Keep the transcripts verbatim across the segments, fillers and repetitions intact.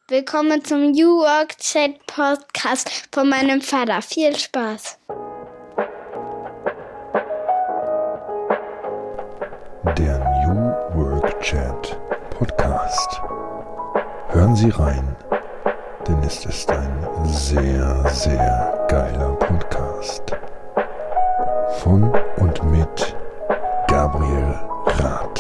Willkommen zum New Work Chat Podcast von meinem Vater. Viel Spaß. Der New Work Chat Podcast. Hören Sie rein, denn es ist ein sehr, sehr geiler Podcast. Von und mit Gabriel Rath.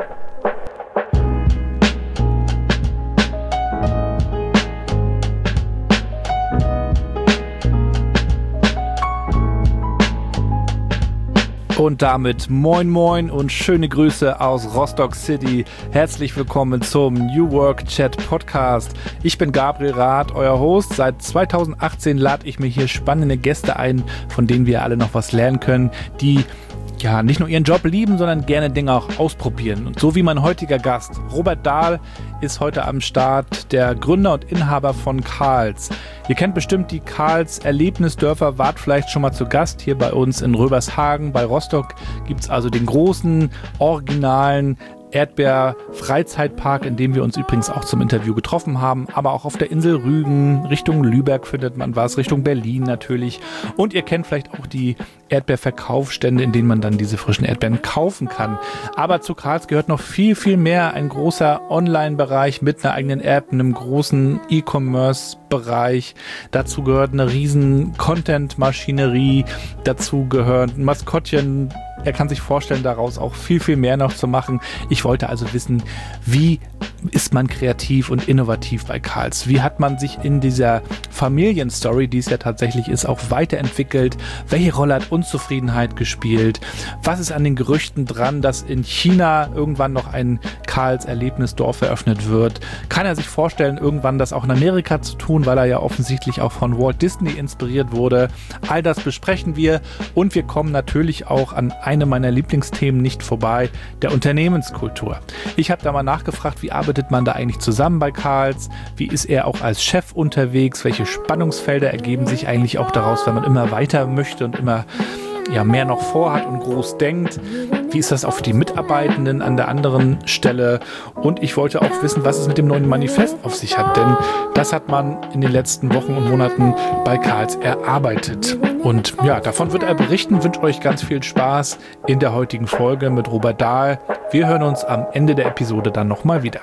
Und damit moin moin und schöne Grüße aus Rostock City. Herzlich willkommen zum New Work Chat Podcast. Ich bin Gabriel Rath, euer Host. Seit zweitausendachtzehn lade ich mir hier spannende Gäste ein, von denen wir alle noch was lernen können, die ja nicht nur ihren Job lieben, sondern gerne Dinge auch ausprobieren. Und so wie mein heutiger Gast, Robert Dahl, ist heute am Start, der Gründer und Inhaber von Karls. Ihr kennt bestimmt die Karls Erlebnisdörfer, wart vielleicht schon mal zu Gast hier bei uns in Röbershagen. Bei Rostock gibt es also den großen, originalen Erdbeer-Freizeitpark, in dem wir uns übrigens auch zum Interview getroffen haben, aber auch auf der Insel Rügen, Richtung Lübeck findet man was, Richtung Berlin natürlich. Und ihr kennt vielleicht auch die Erdbeerverkaufsstände, in denen man dann diese frischen Erdbeeren kaufen kann. Aber zu Karls gehört noch viel, viel mehr. Ein großer Online-Bereich mit einer eigenen App, einem großen E-Commerce-Bereich. Dazu gehört eine riesen Content-Maschinerie. Dazu gehört ein Maskottchen. Er kann sich vorstellen, daraus auch viel, viel mehr noch zu machen. Ich wollte also wissen, wie ist man kreativ und innovativ bei Karls? Wie hat man sich in dieser Familienstory, die es ja tatsächlich ist, auch weiterentwickelt? Welche Rolle hat Unzufriedenheit gespielt? Was ist an den Gerüchten dran, dass in China irgendwann noch ein Karls Erlebnisdorf eröffnet wird? Kann er sich vorstellen, irgendwann das auch in Amerika zu tun, weil er ja offensichtlich auch von Walt Disney inspiriert wurde? All das besprechen wir und wir kommen natürlich auch an einem meiner Lieblingsthemen nicht vorbei, der Unternehmenskultur. Ich habe da mal nachgefragt, wie arbeitet man da eigentlich zusammen bei Karls? Wie ist er auch als Chef unterwegs? Welche Spannungsfelder ergeben sich eigentlich auch daraus, wenn man immer weiter möchte und immer ja, mehr noch vorhat und groß denkt? Wie ist das auch für die Mitarbeitenden an der anderen Stelle? Und ich wollte auch wissen, was es mit dem neuen Manifest auf sich hat, denn das hat man in den letzten Wochen und Monaten bei Karls erarbeitet. Und ja, davon wird er berichten. Ich wünsche euch ganz viel Spaß in der heutigen Folge mit Robert Dahl. Wir hören uns am Ende der Episode dann nochmal wieder.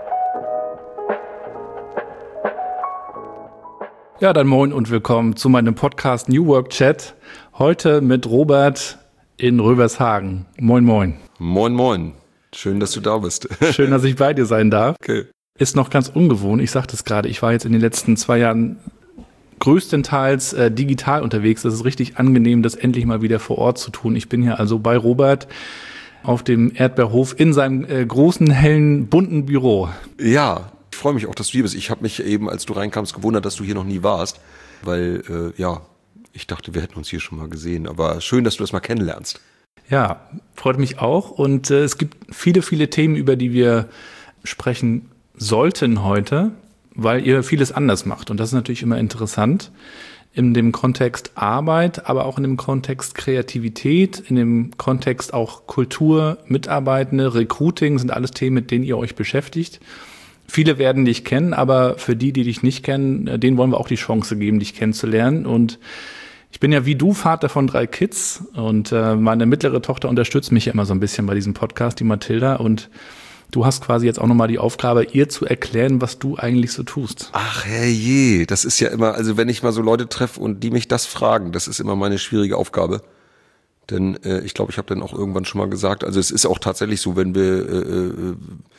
Ja, dann moin und willkommen zu meinem Podcast New Work Chat. Heute mit Robert in Röbershagen. Moin, moin. Moin, moin. Schön, dass du da bist. Schön, dass ich bei dir sein darf. Okay. Ist noch ganz ungewohnt. Ich sagte es gerade, ich war jetzt in den letzten zwei Jahren größtenteils äh, digital unterwegs. Das ist richtig angenehm, das endlich mal wieder vor Ort zu tun. Ich bin hier also bei Robert auf dem Erdbeerhof in seinem äh, großen, hellen, bunten Büro. Ja, ich freue mich auch, dass du hier bist. Ich habe mich eben, als du reinkamst, gewundert, dass du hier noch nie warst, weil, äh, ja, ich dachte, wir hätten uns hier schon mal gesehen. Aber schön, dass du das mal kennenlernst. Ja, freut mich auch. Und äh, es gibt viele, viele Themen, über die wir sprechen sollten heute, weil ihr vieles anders macht. Und das ist natürlich immer interessant in dem Kontext Arbeit, aber auch in dem Kontext Kreativität, in dem Kontext auch Kultur, Mitarbeitende, Recruiting sind alles Themen, mit denen ihr euch beschäftigt. Viele werden dich kennen, aber für die, die dich nicht kennen, denen wollen wir auch die Chance geben, dich kennenzulernen. Und ich bin ja wie du Vater von drei Kids und äh, meine mittlere Tochter unterstützt mich ja immer so ein bisschen bei diesem Podcast, die Mathilda. Und du hast quasi jetzt auch nochmal die Aufgabe, ihr zu erklären, was du eigentlich so tust. Ach herrje, das ist ja immer, also wenn ich mal so Leute treffe und die mich das fragen, das ist immer meine schwierige Aufgabe. Denn äh, ich glaube, ich habe dann auch irgendwann schon mal gesagt, also es ist auch tatsächlich so, wenn wir, äh,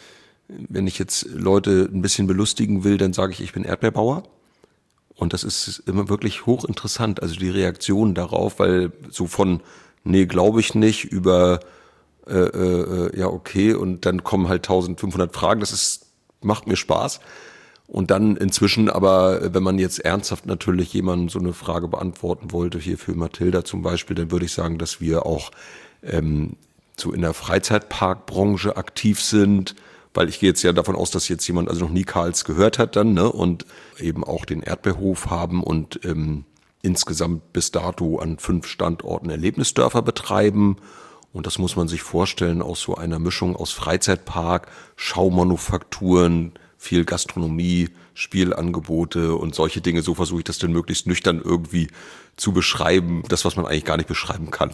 wenn ich jetzt Leute ein bisschen belustigen will, dann sage ich, ich bin Erdbeerbauer. Und das ist immer wirklich hochinteressant, also die Reaktion darauf, weil so von, nee, glaube ich nicht, über Äh, äh, ja, okay, und dann kommen halt eintausendfünfhundert Fragen, das ist, macht mir Spaß. Und dann inzwischen aber, wenn man jetzt ernsthaft natürlich jemandem so eine Frage beantworten wollte, hier für Mathilda zum Beispiel, dann würde ich sagen, dass wir auch ähm, so in der Freizeitparkbranche aktiv sind, weil ich gehe jetzt ja davon aus, dass jetzt jemand also noch nie Karls gehört hat dann, ne, und eben auch den Erdbeerhof haben und ähm, insgesamt bis dato an fünf Standorten Erlebnisdörfer betreiben. Und das muss man sich vorstellen aus so einer Mischung aus Freizeitpark, Schaumanufakturen, viel Gastronomie, Spielangebote und solche Dinge. So versuche ich das dann möglichst nüchtern irgendwie zu beschreiben. Das, was man eigentlich gar nicht beschreiben kann.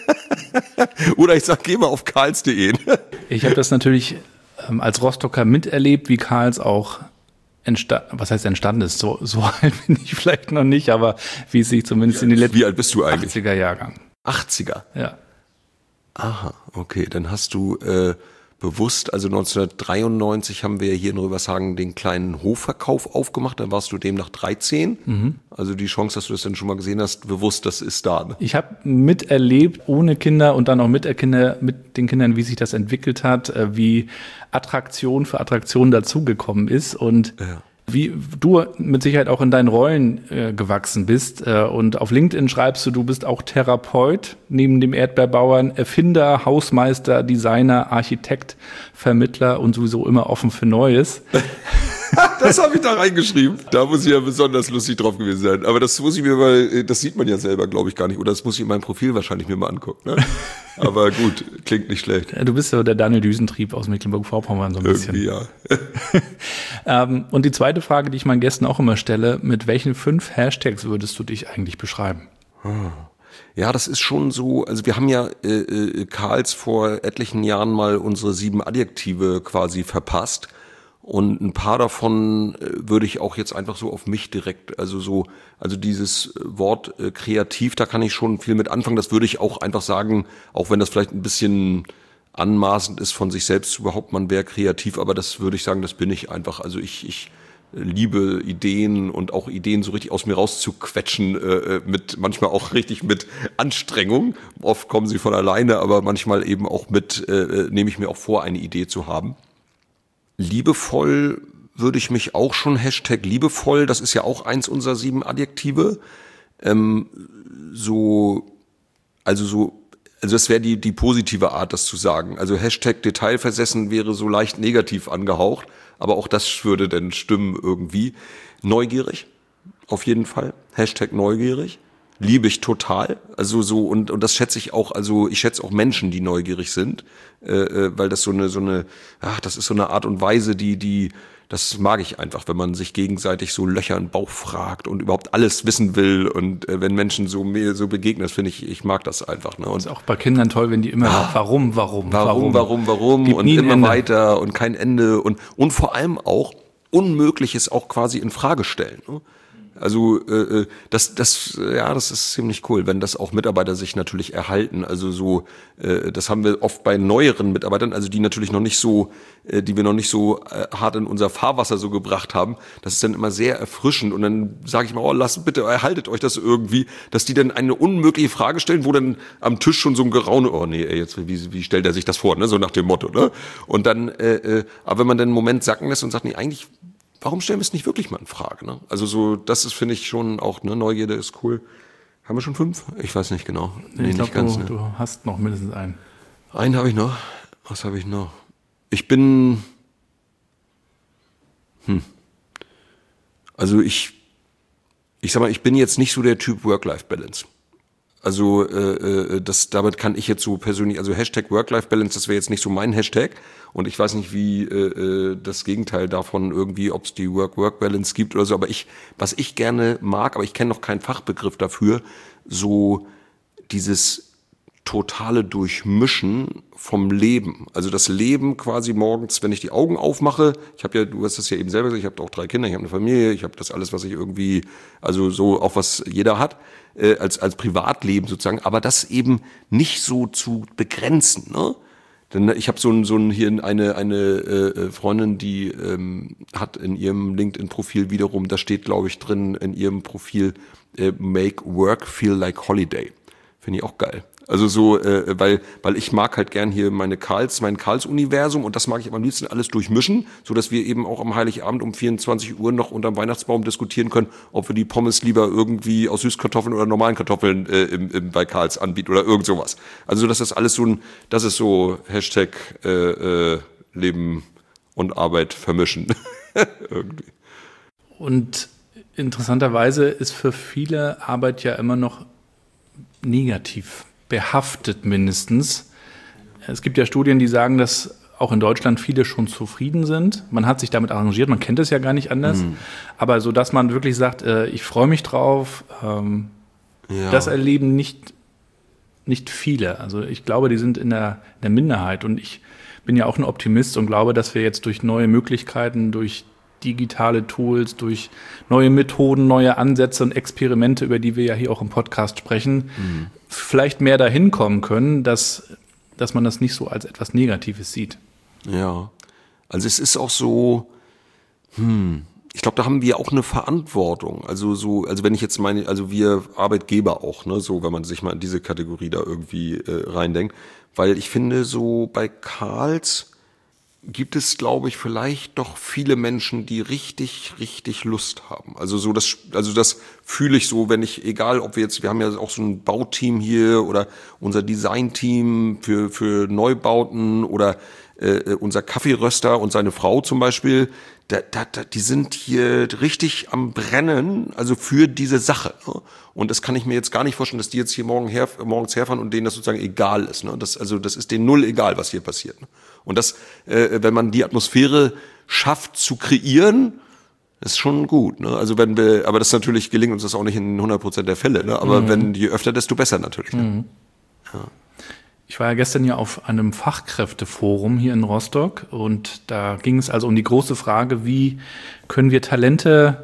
Oder ich sag, geh mal auf karls punkt de. Ich habe das natürlich ähm, als Rostocker miterlebt, wie Karls auch entstanden, was heißt entstanden ist. So, so alt bin ich vielleicht noch nicht, aber wie es sich zumindest in den letzten Wie alt bist du eigentlich? achtziger Jahrgang. achtziger? Ja. Aha, okay. Dann hast du äh, bewusst, also neunzehnhundertdreiundneunzig haben wir hier in Rövershagen den kleinen Hofverkauf aufgemacht, dann warst du demnach dreizehn. Mhm. Also die Chance, dass du das dann schon mal gesehen hast, bewusst, das ist da. Ne? Ich habe miterlebt, ohne Kinder und dann auch mit, Kinder, mit den Kindern, wie sich das entwickelt hat, wie Attraktion für Attraktion dazugekommen ist und ja. Wie du mit Sicherheit auch in deinen Rollen äh, gewachsen bist. Äh, und auf LinkedIn schreibst du, du bist auch Therapeut, neben dem Erdbeerbauern, Erfinder, Hausmeister, Designer, Architekt, Vermittler und sowieso immer offen für Neues. Das habe ich da reingeschrieben. Da muss ich ja besonders lustig drauf gewesen sein. Aber das muss ich mir mal, das sieht man ja selber, glaube ich, gar nicht. Oder das muss ich in meinem Profil wahrscheinlich mir mal angucken. Ne? Aber gut, klingt nicht schlecht. Du bist ja der Daniel Düsentrieb aus Mecklenburg-Vorpommern so ein bisschen. Irgendwie, ja. ähm, und die zweite Frage, die ich meinen Gästen auch immer stelle, mit welchen fünf Hashtags würdest du dich eigentlich beschreiben? Ja, das ist schon so, also wir haben ja äh, äh, Karls vor etlichen Jahren mal unsere sieben Adjektive quasi verpasst. Und ein paar davon äh, würde ich auch jetzt einfach so auf mich direkt, also so, also dieses Wort äh, kreativ, da kann ich schon viel mit anfangen. Das würde ich auch einfach sagen, auch wenn das vielleicht ein bisschen anmaßend ist von sich selbst zu behaupten, man wäre kreativ, aber das würde ich sagen, das bin ich einfach. Also ich, ich liebe Ideen und auch Ideen so richtig aus mir rauszuquetschen, äh, mit manchmal auch richtig mit Anstrengung. Oft kommen sie von alleine, aber manchmal eben auch mit, äh, nehme ich mir auch vor, eine Idee zu haben. Liebevoll würde ich mich auch schon, Hashtag liebevoll, das ist ja auch eins unserer sieben Adjektive, ähm, so, also so, also das wäre die, die positive Art, das zu sagen. Also Hashtag detailversessen wäre so leicht negativ angehaucht, aber auch das würde dann stimmen irgendwie. Neugierig, auf jeden Fall, Hashtag neugierig. Liebe ich total, also so und und das schätze ich auch, also ich schätze auch Menschen, die neugierig sind, äh, weil das so eine so eine, ach, das ist so eine Art und Weise, die die, das mag ich einfach, wenn man sich gegenseitig so Löcher im Bauch fragt und überhaupt alles wissen will und äh, wenn Menschen so mir so begegnen, das finde ich, ich mag das einfach. Ne? Und das ist auch bei Kindern toll, wenn die immer ah, warum, warum, warum, warum, warum Gibt und nie ein immer Ende. weiter und kein Ende und und vor allem auch Unmögliches auch quasi in Frage stellen. Ne? Also äh, das, das, ja, das ist ziemlich cool, wenn das auch Mitarbeiter sich natürlich erhalten. Also so, äh, das haben wir oft bei neueren Mitarbeitern, also die natürlich noch nicht so, äh, die wir noch nicht so äh, hart in unser Fahrwasser so gebracht haben. Das ist dann immer sehr erfrischend und dann sage ich mal, oh, lasst bitte, erhaltet euch das irgendwie, dass die dann eine unmögliche Frage stellen, wo dann am Tisch schon so ein Geraune, oh nee, ey, jetzt wie, wie stellt er sich das vor, ne, so nach dem Motto, ne? Und dann, äh, äh, aber wenn man dann einen Moment sacken lässt und sagt, nee, eigentlich warum stellen wir es nicht wirklich mal in Frage? Ne? Also so, das ist, finde ich, schon auch, ne, Neugierde ist cool. Haben wir schon fünf? Ich weiß nicht genau. Nee, ich nicht glaube, ganz, du, ne? du hast noch mindestens einen. Einen habe ich noch. Was habe ich noch? Ich bin, hm. Also ich, ich sag mal, ich bin jetzt nicht so der Typ Work-Life-Balance. Also äh, das, damit kann ich jetzt so persönlich, also Hashtag Work-Life-Balance, das wäre jetzt nicht so mein Hashtag und ich weiß nicht, wie äh, das Gegenteil davon irgendwie, ob es die Work-Work-Balance gibt oder so, aber ich, was ich gerne mag, aber ich kenne noch keinen Fachbegriff dafür, so dieses totale Durchmischen vom Leben. Also das Leben quasi morgens, wenn ich die Augen aufmache, ich habe ja, du hast das ja eben selber gesagt, ich habe auch drei Kinder, ich habe eine Familie, ich habe das alles, was ich irgendwie, also so auch was jeder hat, äh, als als Privatleben sozusagen, aber das eben nicht so zu begrenzen, ne? Denn ich habe so ein so ein hier eine eine äh, Freundin, die ähm, hat in ihrem LinkedIn-Profil wiederum, da steht, glaube ich, drin in ihrem Profil äh, Make Work Feel Like Holiday. Finde ich auch geil. Also so, äh, weil weil ich mag halt gern hier meine Karls, mein Karls-Universum und das mag ich am liebsten alles durchmischen, so dass wir eben auch am Heiligabend um vierundzwanzig Uhr noch unterm Weihnachtsbaum diskutieren können, ob wir die Pommes lieber irgendwie aus Süßkartoffeln oder normalen Kartoffeln äh, im, im, bei Karls anbieten oder irgend sowas. Also dass das alles so ein, das ist so Hashtag äh, äh, Leben und Arbeit vermischen. Irgendwie. Und interessanterweise ist für viele Arbeit ja immer noch negativ behaftet mindestens. Es gibt ja Studien, die sagen, dass auch in Deutschland viele schon zufrieden sind. Man hat sich damit arrangiert, man kennt es ja gar nicht anders. Mhm. Aber so, dass man wirklich sagt, äh, ich freue mich drauf, ähm, ja. das erleben nicht, nicht viele. Also ich glaube, die sind in der, in der Minderheit. Und ich bin ja auch ein Optimist und glaube, dass wir jetzt durch neue Möglichkeiten, durch digitale Tools, durch neue Methoden, neue Ansätze und Experimente, über die wir ja hier auch im Podcast sprechen, mhm. vielleicht mehr dahin kommen können, dass, dass man das nicht so als etwas Negatives sieht. Ja, also es ist auch so, hm, ich glaube, da haben wir auch eine Verantwortung. Also so, also wenn ich jetzt meine, also wir Arbeitgeber auch, ne, so, wenn man sich mal in diese Kategorie da irgendwie äh, reindenkt, weil ich finde, so bei Karls gibt es, glaube ich, vielleicht doch viele Menschen, die richtig, richtig Lust haben. Also so das, also das fühle ich so, wenn ich, egal ob wir jetzt, wir haben ja auch so ein Bauteam hier oder unser Designteam für für Neubauten oder äh, unser Kaffeeröster und seine Frau zum Beispiel, da, da, da, die sind hier richtig am Brennen, also für diese Sache. Ne? Und das kann ich mir jetzt gar nicht vorstellen, dass die jetzt hier morgen her, morgens herfahren und denen das sozusagen egal ist. Ne? Das, also das ist denen null egal, was hier passiert. Ne? Und das, äh, wenn man die Atmosphäre schafft zu kreieren, ist schon gut. Ne? Also wenn wir, aber das natürlich gelingt uns das auch nicht in hundert Prozent der Fälle. Ne? Aber mhm. wenn je öfter, desto besser natürlich. Ne? Mhm. Ja. Ich war ja gestern ja auf einem Fachkräfteforum hier in Rostock und da ging es also um die große Frage, wie können wir Talente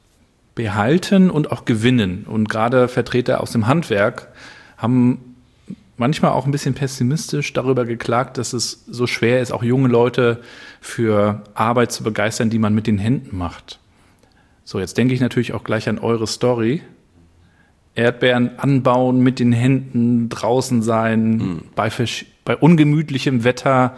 behalten und auch gewinnen. Und gerade Vertreter aus dem Handwerk haben manchmal auch ein bisschen pessimistisch darüber geklagt, dass es so schwer ist, auch junge Leute für Arbeit zu begeistern, die man mit den Händen macht. So, jetzt denke ich natürlich auch gleich an eure Story. Erdbeeren anbauen, mit den Händen draußen sein, mhm. bei, versch- bei ungemütlichem Wetter.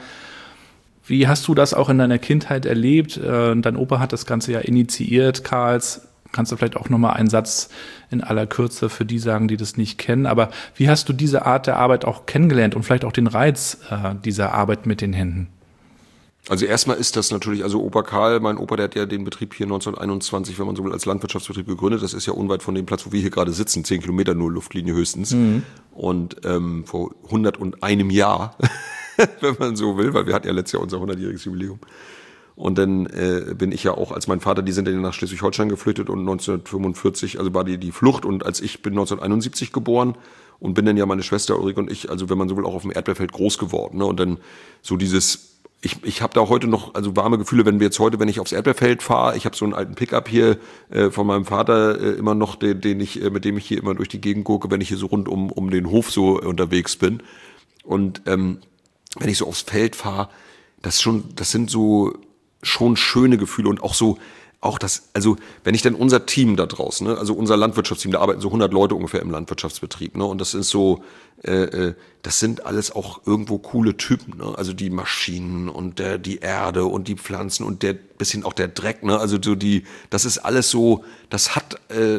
Wie hast du das auch in deiner Kindheit erlebt? Äh, dein Opa hat das Ganze ja initiiert, Karls. Kannst du vielleicht auch nochmal einen Satz in aller Kürze für die sagen, die das nicht kennen. Aber wie hast du diese Art der Arbeit auch kennengelernt und vielleicht auch den Reiz äh, dieser Arbeit mit den Händen? Also erstmal ist das natürlich, also Opa Karl, mein Opa, der hat ja den Betrieb hier neunzehnhunderteinundzwanzig, wenn man so will, als Landwirtschaftsbetrieb gegründet. Das ist ja unweit von dem Platz, wo wir hier gerade sitzen, zehn Kilometer nur Luftlinie höchstens. Mhm. Und ähm, vor hunderteinem Jahr, wenn man so will, weil wir hatten ja letztes Jahr unser hundertjähriges Jubiläum. Und dann äh, bin ich ja auch, als mein Vater, die sind dann nach Schleswig-Holstein geflüchtet und neunzehnhundertfünfundvierzig, also war die die Flucht und als ich bin neunzehnhunderteinundsiebzig geboren und bin dann ja meine Schwester Ulrike und ich, also wenn man so will, auch auf dem Erdbeerfeld groß geworden. Ne? Und dann so dieses, ich ich habe da heute noch also warme Gefühle, wenn wir jetzt heute, wenn ich aufs Erdbeerfeld fahre, ich habe so einen alten Pickup hier äh, von meinem Vater äh, immer noch, den, den ich, äh, mit dem ich hier immer durch die Gegend gucke, wenn ich hier so rund um um den Hof so unterwegs bin. Und ähm, wenn ich so aufs Feld fahre, das schon, das sind so schon schöne Gefühle und auch so, auch das, also wenn ich dann unser Team da draußen, ne, also unser Landwirtschaftsteam, da arbeiten so hundert Leute ungefähr im Landwirtschaftsbetrieb, ne, und das ist so, äh, das sind alles auch irgendwo coole Typen, ne, also die Maschinen und der, die Erde und die Pflanzen und der, bisschen auch der Dreck, ne, also so die, das ist alles so, das hat, äh,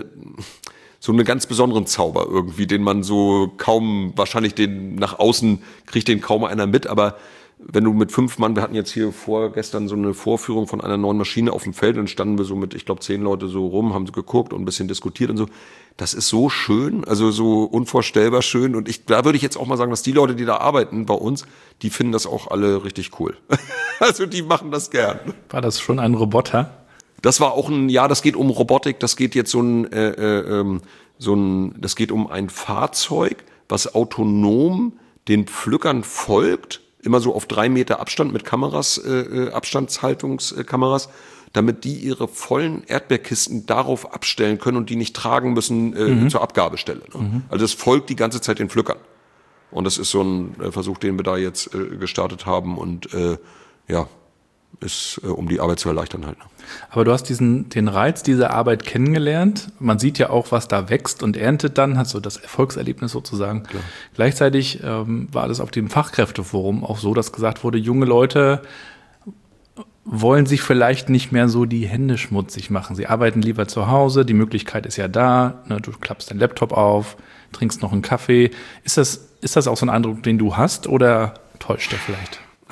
so einen ganz besonderen Zauber irgendwie, den man so kaum, wahrscheinlich den nach außen kriegt den kaum einer mit, aber wenn du mit fünf Mann, wir hatten jetzt hier vorgestern so eine Vorführung von einer neuen Maschine auf dem Feld und standen wir so mit, ich glaube, zehn Leute so rum, haben so geguckt und ein bisschen diskutiert und so. Das ist so schön, also so unvorstellbar schön und ich, da würde ich jetzt auch mal sagen, dass die Leute, die da arbeiten bei uns, die finden das auch alle richtig cool. Also die machen das gern. War das schon ein Roboter? Das war auch ein, ja, das geht um Robotik, das geht jetzt so ein, äh, äh, so ein, das geht um ein Fahrzeug, was autonom den Pflückern folgt, immer so auf drei Meter Abstand mit Kameras, äh, Abstandshaltungskameras, damit die ihre vollen Erdbeerkisten darauf abstellen können und die nicht tragen müssen äh, mhm. zur Abgabestelle. Ne? Mhm. Also das folgt die ganze Zeit den Pflückern. Und das ist so ein äh, Versuch, den wir da jetzt äh, gestartet haben und äh, ja, ist, äh, um die Arbeit zu erleichtern halt. Ne? Aber du hast diesen, den Reiz dieser Arbeit kennengelernt. Man sieht ja auch, was da wächst und erntet dann, hat so das Erfolgserlebnis sozusagen. Klar. Gleichzeitig ähm, war das auf dem Fachkräfteforum auch so, dass gesagt wurde, junge Leute wollen sich vielleicht nicht mehr so die Hände schmutzig machen. Sie arbeiten lieber zu Hause, die Möglichkeit ist ja da, ne, du klappst deinen Laptop auf, trinkst noch einen Kaffee. Ist das, ist das auch so ein Eindruck, den du hast oder täuscht der vielleicht?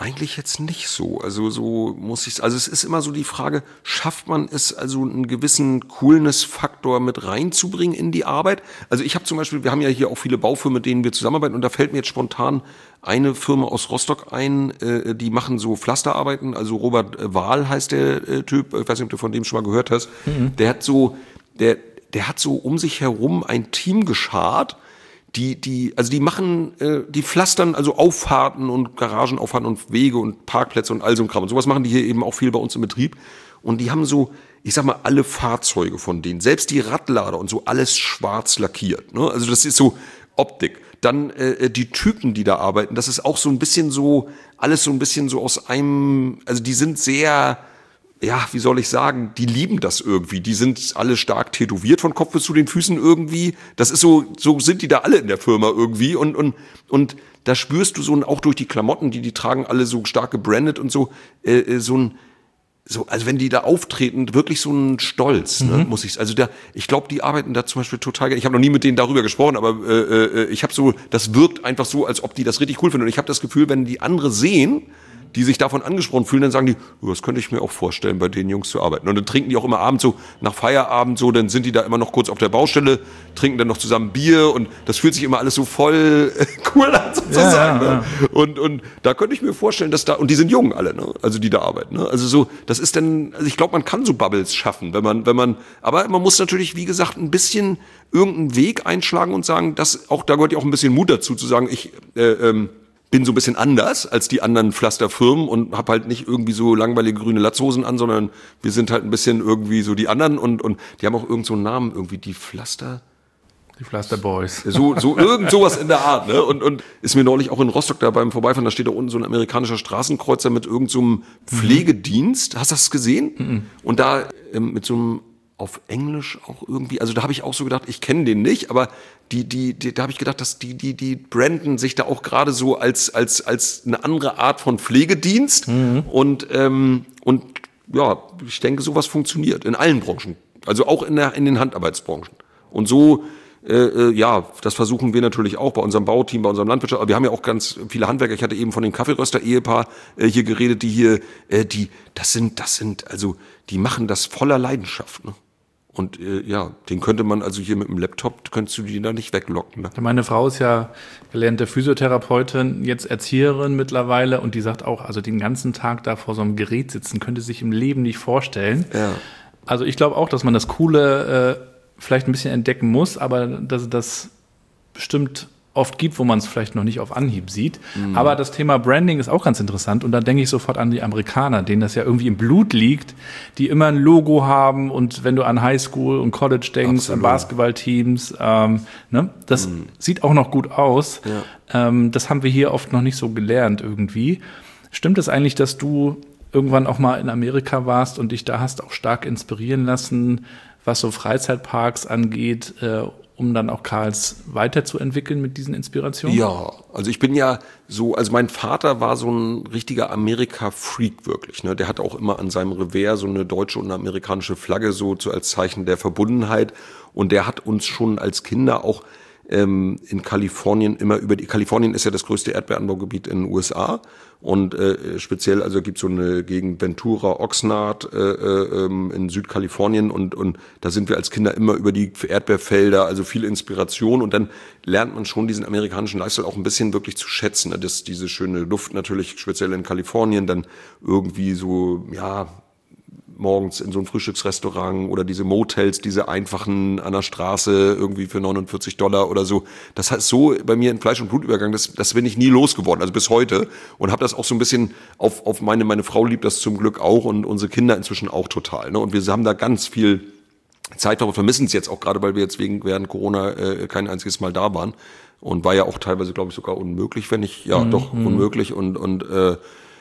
Eigentlich jetzt nicht so. Also so muss ich, also es ist immer so die Frage, schafft man es also einen gewissen Coolness-Faktor mit reinzubringen in die Arbeit? Also ich habe zum Beispiel, wir haben ja hier auch viele Baufirmen, mit denen wir zusammenarbeiten und da fällt mir jetzt spontan eine Firma aus Rostock ein, äh, die machen so Pflasterarbeiten, also Robert Wahl heißt der äh, Typ, ich weiß nicht, ob du von dem schon mal gehört hast, mhm. der hat so, der, der hat so um sich herum ein Team geschart, Die, die, also die machen, äh, die pflastern also Auffahrten und Garagenauffahrten und Wege und Parkplätze und all so ein Kram. Und sowas machen die hier eben auch viel bei uns im Betrieb. Und die haben so, ich sag mal, alle Fahrzeuge von denen, selbst die Radlader und so, alles schwarz lackiert. Ne? Also das ist so Optik. Dann äh, die Typen, die da arbeiten, das ist auch so ein bisschen so, alles so ein bisschen so aus einem, also die sind sehr, ja, wie soll ich sagen, die lieben das irgendwie. Die sind alle stark tätowiert von Kopf bis zu den Füßen irgendwie. Das ist so, so sind die da alle in der Firma irgendwie. Und, und, und da spürst du so, auch durch die Klamotten, die die tragen, alle so stark gebrandet und so, äh, so ein, so, also wenn die da auftreten, wirklich so ein Stolz, mhm. ne, muss ich, also da, ich glaube, die arbeiten da zum Beispiel total gerne. Ich habe noch nie mit denen darüber gesprochen, aber äh, äh, ich habe so, das wirkt einfach so, als ob die das richtig cool finden. Und ich habe das Gefühl, wenn die andere sehen, die sich davon angesprochen fühlen, dann sagen die, oh, das könnte ich mir auch vorstellen, bei den Jungs zu arbeiten. Und dann trinken die auch immer abends so, nach Feierabend so, dann sind die da immer noch kurz auf der Baustelle, trinken dann noch zusammen Bier und das fühlt sich immer alles so voll äh, cool an, sozusagen. Ja, ja, ja. Ne? Und, und da könnte ich mir vorstellen, dass da, und die sind jung alle, ne? Also die da arbeiten. Ne? Also so, das ist dann, also ich glaube, man kann so Bubbles schaffen, wenn man, wenn man, aber man muss natürlich, wie gesagt, ein bisschen irgendeinen Weg einschlagen und sagen, dass auch, da gehört ja auch ein bisschen Mut dazu, zu sagen, ich, äh, ähm, bin so ein bisschen anders als die anderen Pflasterfirmen und hab halt nicht irgendwie so langweilige grüne Latzhosen an, sondern wir sind halt ein bisschen irgendwie so die anderen und, und die haben auch irgend so einen Namen, irgendwie die Pflaster... Die Pflaster Boys. So, so irgend sowas in der Art, ne? Und, und ist mir neulich auch in Rostock da beim Vorbeifahren, da steht da unten so ein amerikanischer Straßenkreuzer mit irgend so einem Pflegedienst. Hast du das gesehen? Mhm. Und da ähm, mit so einem auf Englisch auch irgendwie, also da habe ich auch so gedacht, ich kenne den nicht, aber die, die, die da habe ich gedacht, dass die, die, die branden sich da auch gerade so als, als, als eine andere Art von Pflegedienst mhm. und, ähm, und ja, ich denke, sowas funktioniert in allen Branchen, also auch in der, in den Handarbeitsbranchen. Und so, äh, ja, das versuchen wir natürlich auch bei unserem Bauteam, bei unserem Landwirtschaft, aber wir haben ja auch ganz viele Handwerker, ich hatte eben von dem Kaffeeröster-Ehepaar äh, hier geredet, die hier, äh, die, das sind, das sind, also, die machen das voller Leidenschaft, ne? Und äh, ja, den könnte man also hier mit dem Laptop, könntest du die da nicht weglocken. Ne? Meine Frau ist ja gelernte Physiotherapeutin, jetzt Erzieherin mittlerweile und die sagt auch, also den ganzen Tag da vor so einem Gerät sitzen, könnte sich im Leben nicht vorstellen. Ja. Also ich glaube auch, dass man das Coole äh, vielleicht ein bisschen entdecken muss, aber dass das bestimmt oft gibt, wo man es vielleicht noch nicht auf Anhieb sieht. Mhm. Aber das Thema Branding ist auch ganz interessant und da denke ich sofort an die Amerikaner, denen das ja irgendwie im Blut liegt, die immer ein Logo haben und wenn du an Highschool und College denkst, Absolut. An Basketballteams, ähm, ne, das mhm. sieht auch noch gut aus. Ja. Ähm, das haben wir hier oft noch nicht so gelernt irgendwie. Stimmt es eigentlich, dass du irgendwann auch mal in Amerika warst und dich da hast auch stark inspirieren lassen, was so Freizeitparks angeht, äh, um dann auch Karls weiterzuentwickeln mit diesen Inspirationen? Ja, also ich bin ja so, also mein Vater war so ein richtiger Amerika-Freak wirklich, ne? Der hat auch immer an seinem Revers so eine deutsche und eine amerikanische Flagge so als Zeichen der Verbundenheit und der hat uns schon als Kinder auch ähm, in Kalifornien immer über die, Kalifornien ist ja das größte Erdbeeranbaugebiet in den U S A und äh, speziell, also gibt es so eine Gegend Ventura, Oxnard äh, äh, in Südkalifornien und und da sind wir als Kinder immer über die Erdbeerfelder, also viel Inspiration und dann lernt man schon diesen amerikanischen Lifestyle auch ein bisschen wirklich zu schätzen, ne? Das, diese schöne Luft natürlich, speziell in Kalifornien, dann irgendwie so, ja, morgens in so ein Frühstücksrestaurant oder diese Motels, diese einfachen an der Straße irgendwie für neunundvierzig Dollar oder so. Das heißt so bei mir in Fleisch und Blut übergegangen, das, das bin ich nie losgeworden, also bis heute und habe das auch so ein bisschen auf, auf meine, meine Frau liebt das zum Glück auch und unsere Kinder inzwischen auch total, ne? Und wir haben da ganz viel Zeit, aber vermissen es jetzt auch gerade, weil wir jetzt wegen während Corona äh, kein einziges Mal da waren und war ja auch teilweise, glaube ich, sogar unmöglich, wenn nicht, ja, mhm. doch unmöglich und, und, äh,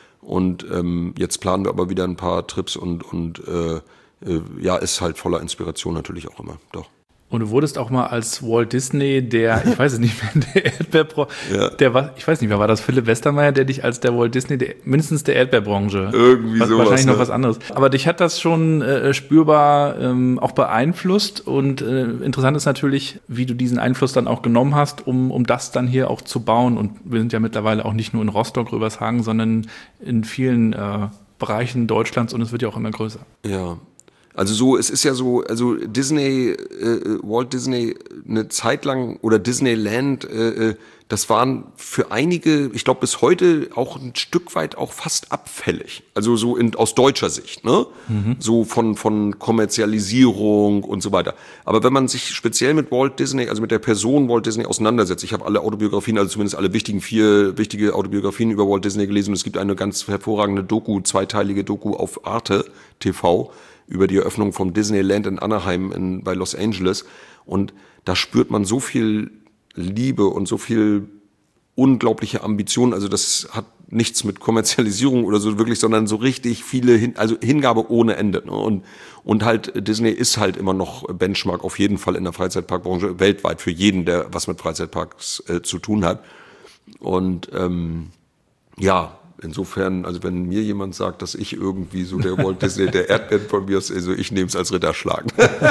Und ähm, jetzt planen wir aber wieder ein paar Trips und und äh, äh, ja, ist halt voller Inspiration natürlich auch immer, doch. Und du wurdest auch mal als Walt Disney, der, ich weiß es nicht mehr, der Erdbeerbranche, ja. der war, ich weiß nicht mehr, war das Philipp Westermeier, der dich als der Walt Disney, der, mindestens der Erdbeerbranche, irgendwie was, sowas, wahrscheinlich ne? noch was anderes. Aber dich hat das schon äh, spürbar ähm, auch beeinflusst und äh, interessant ist natürlich, wie du diesen Einfluss dann auch genommen hast, um, um das dann hier auch zu bauen. Und wir sind ja mittlerweile auch nicht nur in Rostock, Röbershagen, sondern in vielen äh, Bereichen Deutschlands und es wird ja auch immer größer. Ja. Also so, es ist ja so, also Disney, äh, Walt Disney eine Zeit lang oder Disneyland, äh, das waren für einige, ich glaube bis heute auch ein Stück weit auch fast abfällig. Also so in, aus deutscher Sicht, ne? Mhm. So von von Kommerzialisierung und so weiter. Aber wenn man sich speziell mit Walt Disney, also mit der Person Walt Disney auseinandersetzt, ich habe alle Autobiografien, also zumindest alle wichtigen vier wichtige Autobiografien über Walt Disney gelesen und es gibt eine ganz hervorragende Doku, zweiteilige Doku auf Arte T V über die Eröffnung vom Disneyland in Anaheim in, bei Los Angeles. Und da spürt man so viel Liebe und so viel unglaubliche Ambition. Also das hat nichts mit Kommerzialisierung oder so wirklich, sondern so richtig viele, Hin- also Hingabe ohne Ende. Ne? Und, und halt Disney ist halt immer noch Benchmark auf jeden Fall in der Freizeitparkbranche, weltweit für jeden, der was mit Freizeitparks äh, zu tun hat. Und ähm, ja, insofern, also wenn mir jemand sagt, dass ich irgendwie so der Walt Disney, der Erdbeeren von mir ist, also ich nehme es als Ritterschlag.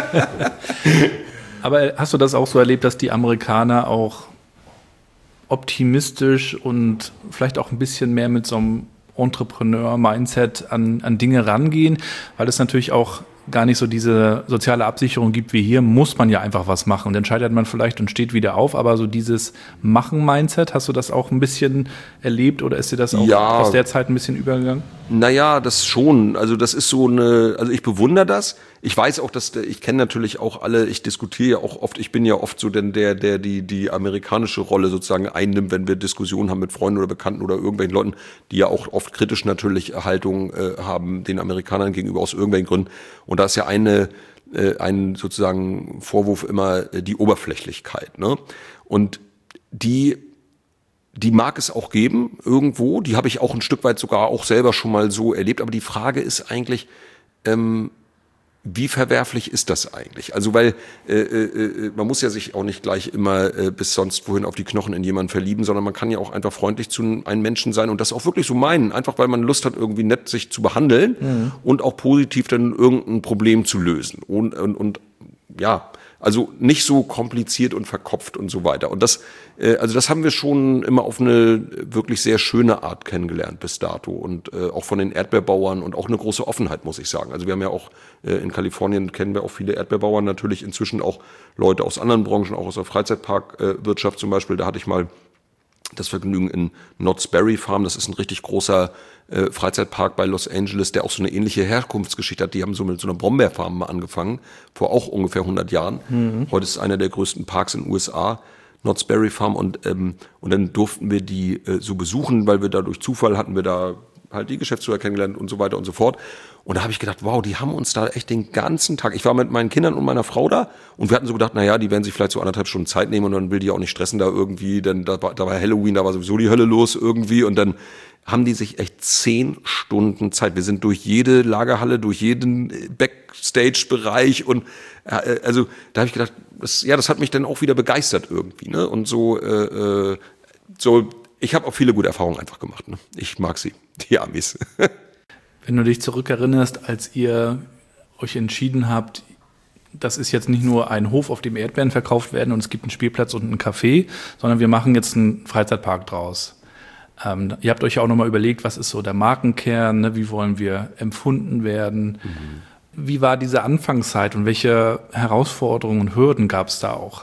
Aber hast du das auch so erlebt, dass die Amerikaner auch optimistisch und vielleicht auch ein bisschen mehr mit so einem Entrepreneur-Mindset an, an Dinge rangehen? Weil es natürlich auch gar nicht so diese soziale Absicherung gibt wie hier, muss man ja einfach was machen. Und dann scheitert man vielleicht und steht wieder auf. Aber so dieses Machen-Mindset, hast du das auch ein bisschen erlebt oder ist dir das auch ja, aus der Zeit ein bisschen übergegangen? Naja, das schon. Also das ist so eine, also ich bewundere das. Ich weiß auch, dass, der, ich kenne natürlich auch alle, ich diskutiere ja auch oft, ich bin ja oft so denn der, der die, die amerikanische Rolle sozusagen einnimmt, wenn wir Diskussionen haben mit Freunden oder Bekannten oder irgendwelchen Leuten, die ja auch oft kritisch natürlich Haltung äh, haben den Amerikanern gegenüber aus irgendwelchen Gründen. Und da ist ja eine, äh, ein sozusagen Vorwurf immer äh, die Oberflächlichkeit, ne? Und die Die mag es auch geben, irgendwo. Die habe ich auch ein Stück weit sogar auch selber schon mal so erlebt. Aber die Frage ist eigentlich, ähm, wie verwerflich ist das eigentlich? Also weil äh, äh, man muss ja sich auch nicht gleich immer äh, bis sonst wohin auf die Knochen in jemanden verlieben, sondern man kann ja auch einfach freundlich zu einem Menschen sein und das auch wirklich so meinen. Einfach weil man Lust hat, irgendwie nett sich zu behandeln mhm. und auch positiv dann irgendein Problem zu lösen. Und, und, und ja... Also nicht so kompliziert und verkopft und so weiter. Und das, äh, also das haben wir schon immer auf eine wirklich sehr schöne Art kennengelernt bis dato. Und äh, auch von den Erdbeerbauern und auch eine große Offenheit, muss ich sagen. Also wir haben ja auch äh, in Kalifornien kennen wir auch viele Erdbeerbauern, natürlich inzwischen auch Leute aus anderen Branchen, auch aus der Freizeitparkwirtschaft zum Beispiel. Da hatte ich mal das Vergnügen in Knott's Berry Farm. Das ist ein richtig großer äh, Freizeitpark bei Los Angeles, der auch so eine ähnliche Herkunftsgeschichte hat. Die haben so mit so einer Brombeerfarm mal angefangen, vor auch ungefähr hundert Jahren. Mhm. Heute ist es einer der größten Parks in den U S A, Knott's Berry Farm. Und, ähm, und dann durften wir die äh, so besuchen, weil wir da durch Zufall hatten wir da halt die Geschäftsführer kennengelernt und so weiter und so fort. Und da habe ich gedacht, wow, die haben uns da echt den ganzen Tag, ich war mit meinen Kindern und meiner Frau da und wir hatten so gedacht, naja, die werden sich vielleicht so anderthalb Stunden Zeit nehmen und dann will die auch nicht stressen da irgendwie, denn da war, da war Halloween, da war sowieso die Hölle los irgendwie und dann haben die sich echt zehn Stunden Zeit. Wir sind durch jede Lagerhalle, durch jeden Backstage-Bereich und äh, also da habe ich gedacht, das, ja, das hat mich dann auch wieder begeistert irgendwie, ne? Und so, äh, so, ich habe auch viele gute Erfahrungen einfach gemacht, ne? Ich mag sie, die Amis. Wenn du dich zurückerinnerst, als ihr euch entschieden habt, das ist jetzt nicht nur ein Hof, auf dem Erdbeeren verkauft werden und es gibt einen Spielplatz und einen Café, sondern wir machen jetzt einen Freizeitpark draus. Ähm, ihr habt euch ja auch nochmal überlegt, was ist so der Markenkern, ne? Wie wollen wir empfunden werden? Mhm. Wie war diese Anfangszeit und welche Herausforderungen und Hürden gab es da auch?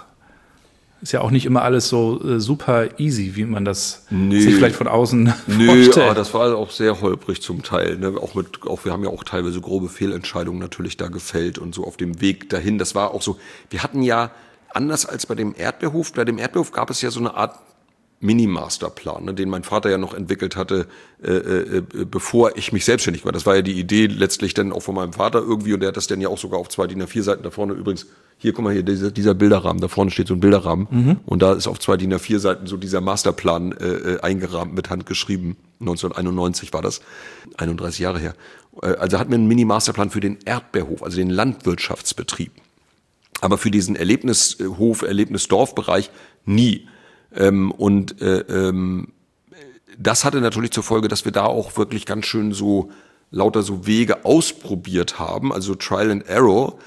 Ist ja auch nicht immer alles so äh, super easy, wie man das nee. sich vielleicht von außen nee, vorstellt. Nee, das war auch sehr holprig zum Teil. Ne? Auch mit, auch wir haben ja auch teilweise grobe Fehlentscheidungen natürlich da gefällt und so auf dem Weg dahin. Das war auch so, wir hatten ja, anders als bei dem Erdbeerhof, bei dem Erdbeerhof gab es ja so eine Art Mini-Masterplan, ne, den mein Vater ja noch entwickelt hatte, äh, äh, bevor ich mich selbstständig war. Das war ja die Idee letztlich dann auch von meinem Vater irgendwie und der hat das dann ja auch sogar auf zwei D I N A vier Seiten da vorne übrigens. Hier, guck mal hier, dieser, dieser Bilderrahmen, da vorne steht so ein Bilderrahmen mhm. und da ist auf zwei D I N A vier Seiten so dieser Masterplan äh, eingerahmt, mit Hand geschrieben. neunzehnhunderteinundneunzig war das, einunddreißig Jahre her. Äh, also hat mir einen Mini-Masterplan für den Erdbeerhof, also den Landwirtschaftsbetrieb Aber für diesen Erlebnishof, Erlebnisdorfbereich nie. Ähm, und äh, ähm, das hatte natürlich zur Folge, dass wir da auch wirklich ganz schön so lauter so Wege ausprobiert haben, also Trial and Error,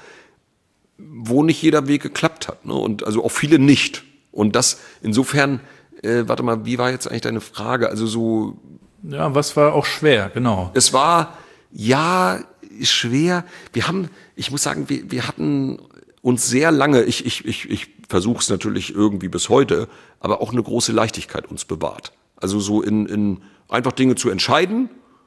wo nicht jeder Weg geklappt hat, ne? Und also auch viele nicht. Und das insofern, äh, warte mal, wie war jetzt eigentlich deine Frage? Also so. Ja, was war auch schwer, genau. Es war, ja, schwer. Wir haben, ich muss sagen, wir, wir hatten uns sehr lange, ich, ich, ich, ich versuche es natürlich irgendwie bis heute, aber auch eine große Leichtigkeit uns bewahrt. Also so in, in einfach Dinge zu entscheiden,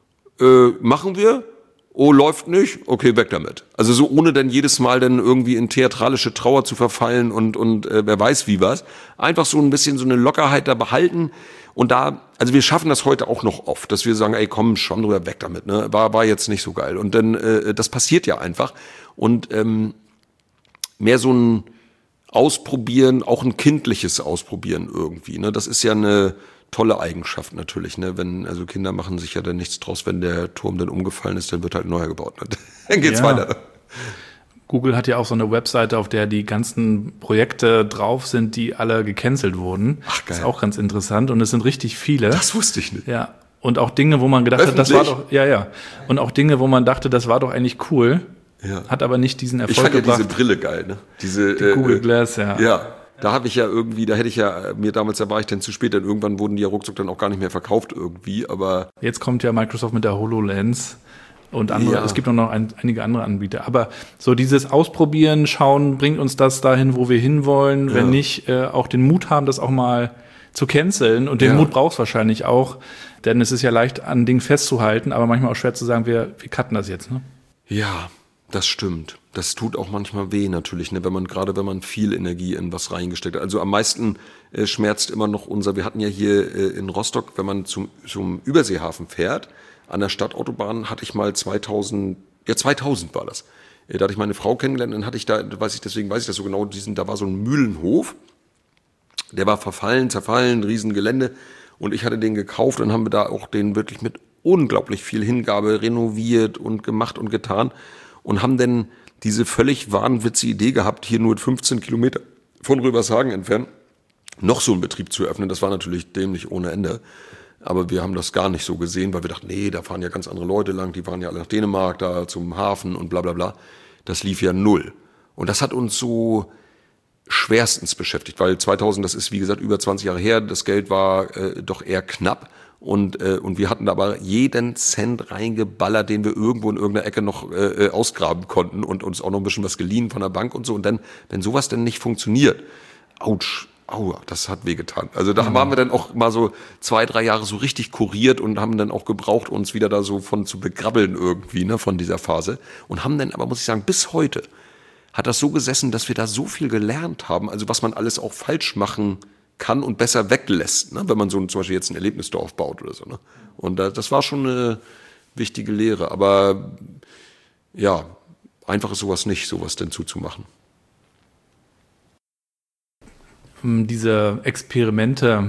äh, machen wir, oh, läuft nicht, okay, weg damit. Also so ohne dann jedes Mal dann irgendwie in theatralische Trauer zu verfallen und, und äh, wer weiß wie was. Einfach so ein bisschen so eine Lockerheit da behalten. Und da, also wir schaffen das heute auch noch oft, dass wir sagen, ey, komm, schon drüber, weg damit, ne? War, war jetzt nicht so geil. Und dann, äh, das passiert ja einfach. Und ähm, mehr so ein Ausprobieren, auch ein kindliches Ausprobieren irgendwie, ne? Das ist ja eine tolle Eigenschaft natürlich, ne? Wenn, also Kinder machen sich ja dann nichts draus, wenn der Turm dann umgefallen ist, dann wird halt neuer gebaut, ne? Dann geht's ja. weiter. Google hat ja auch so eine Webseite, auf der die ganzen Projekte drauf sind, die alle gecancelt wurden. Ach, geil. Das ist auch ganz interessant und es sind richtig viele. Das wusste ich nicht. Ja. Und auch Dinge, wo man gedacht Öffentlich? hat, das war doch, ja, ja. Und auch Dinge, wo man dachte, das war doch eigentlich cool, ja. Hat aber nicht diesen Erfolg ich fand gebracht. ja diese Brille geil, ne? Diese Die äh, Google Glass, ja. Ja. Da habe ich ja irgendwie, da hätte ich ja, mir damals, da war ich dann zu spät, denn irgendwann wurden die ja ruckzuck dann auch gar nicht mehr verkauft irgendwie, aber. Jetzt kommt ja Microsoft mit der HoloLens und andere, ja. Es gibt auch noch ein, einige andere Anbieter. Aber so dieses Ausprobieren, schauen, bringt uns das dahin, wo wir hinwollen, ja. Wenn nicht, äh, auch den Mut haben, das auch mal zu canceln. Und den ja. Mut brauchst du wahrscheinlich auch, denn es ist ja leicht, an Dingen festzuhalten, aber manchmal auch schwer zu sagen, wir, wir cutten das jetzt, ne? Ja, das stimmt. Das tut auch manchmal weh natürlich, ne, wenn man gerade wenn man viel Energie in was reingesteckt hat. Also am meisten äh, schmerzt immer noch unser, wir hatten ja hier äh, in Rostock, wenn man zum zum Überseehafen fährt, an der Stadtautobahn hatte ich mal zweitausend, ja zweitausend war das. Äh, da hatte ich meine Frau kennengelernt, dann hatte ich da, weiß ich, deswegen weiß ich das so genau, diesen, da war so ein Mühlenhof, der war verfallen, zerfallen, Riesengelände und ich hatte den gekauft und haben wir da auch den wirklich mit unglaublich viel Hingabe renoviert und gemacht und getan und haben dann diese völlig wahnwitzige Idee gehabt, hier nur fünfzehn Kilometer von Röbershagen entfernt, noch so einen Betrieb zu eröffnen. Das war natürlich dämlich ohne Ende. Aber wir haben das gar nicht so gesehen, weil wir dachten, nee, da fahren ja ganz andere Leute lang, die fahren ja alle nach Dänemark, da zum Hafen und bla bla bla. Das lief ja null. Und das hat uns so schwerstens beschäftigt, weil zweitausend, das ist wie gesagt über zwanzig Jahre her, das Geld war äh, doch eher knapp. Und, äh, und wir hatten da aber jeden Cent reingeballert, den wir irgendwo in irgendeiner Ecke noch äh, ausgraben konnten und uns auch noch ein bisschen was geliehen von der Bank und so. Und dann, wenn sowas denn nicht funktioniert, ouch, aua, das hat wehgetan. Also da mhm. waren wir dann auch mal so zwei, drei Jahre so richtig kuriert und haben dann auch gebraucht, uns wieder da so von zu begrabbeln irgendwie, ne, von dieser Phase. Und haben dann aber, muss ich sagen, bis heute hat das so gesessen, dass wir da so viel gelernt haben, also was man alles auch falsch machen kann und besser weglässt, ne? Wenn man so zum Beispiel jetzt ein Erlebnisdorf baut oder so. Ne? Und äh, das war schon eine wichtige Lehre. Aber ja, einfach ist sowas nicht, sowas denn zuzumachen. Diese Experimente,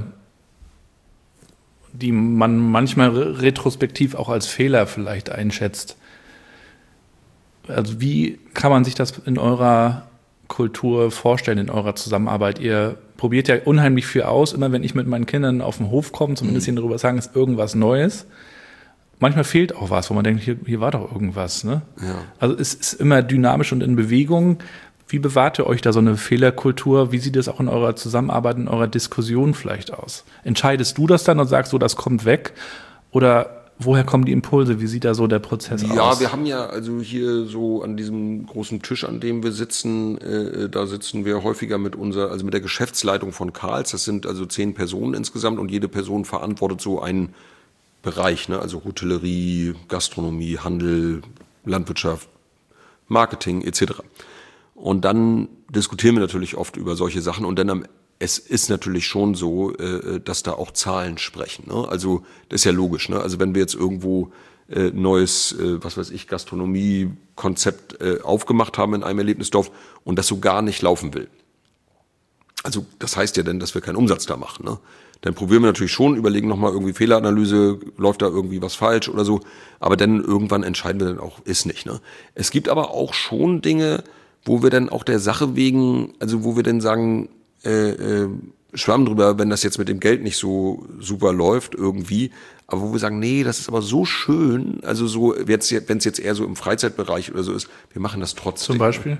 die man manchmal retrospektiv auch als Fehler vielleicht einschätzt. Also wie kann man sich das in eurer Kultur vorstellen, in eurer Zusammenarbeit? Ihr probiert ja unheimlich viel aus. Immer wenn ich mit meinen Kindern auf den Hof komme, zumindest hier darüber sagen, ist irgendwas Neues. Manchmal fehlt auch was, wo man denkt, hier, hier war doch irgendwas. Ne? Ja. Also es ist immer dynamisch und in Bewegung. Wie bewahrt ihr euch da so eine Fehlerkultur? Wie sieht es auch in eurer Zusammenarbeit, in eurer Diskussion vielleicht aus? Entscheidest du das dann und sagst so, das kommt weg? Oder woher kommen die Impulse? Wie sieht da so der Prozess ja, aus? Ja, wir haben ja also hier so an diesem großen Tisch, an dem wir sitzen, äh, da sitzen wir häufiger mit unserer, also mit der Geschäftsleitung von Karls. Das sind also zehn Personen insgesamt und jede Person verantwortet so einen Bereich, ne? Also Hotellerie, Gastronomie, Handel, Landwirtschaft, Marketing et cetera. Und dann diskutieren wir natürlich oft über solche Sachen und dann am Es ist natürlich schon so, dass da auch Zahlen sprechen. Ne? Also das ist ja logisch. Ne? Also wenn wir jetzt irgendwo äh, neues, äh, was weiß ich, Gastronomie-Konzept äh, aufgemacht haben in einem Erlebnisdorf und das so gar nicht laufen will. Also das heißt ja dann, dass wir keinen Umsatz da machen. Ne? Dann probieren wir natürlich schon, überlegen nochmal irgendwie Fehleranalyse, läuft da irgendwie was falsch oder so. Aber dann irgendwann entscheiden wir dann auch, ist nicht. Ne? Es gibt aber auch schon Dinge, wo wir dann auch der Sache wegen, also wo wir dann sagen, äh, äh, schwamm drüber, wenn das jetzt mit dem Geld nicht so super läuft irgendwie, aber wo wir sagen, nee, das ist aber so schön, also so, wenn es jetzt eher so im Freizeitbereich oder so ist, wir machen das trotzdem. Zum Beispiel?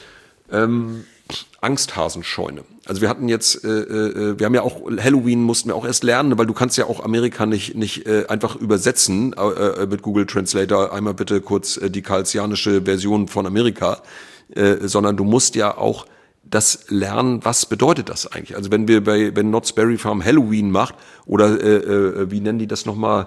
Ähm, Angsthasenscheune. Also wir hatten jetzt, äh, äh, wir haben ja auch, Halloween mussten wir auch erst lernen, weil du kannst ja auch Amerika nicht nicht äh, einfach übersetzen äh, mit Google Translator, einmal bitte kurz äh, die karlsianische Version von Amerika, äh, sondern du musst ja auch das lernen, was bedeutet das eigentlich? Also wenn wir bei, wenn Knott's Berry Farm Halloween macht, oder äh, äh, wie nennen die das nochmal?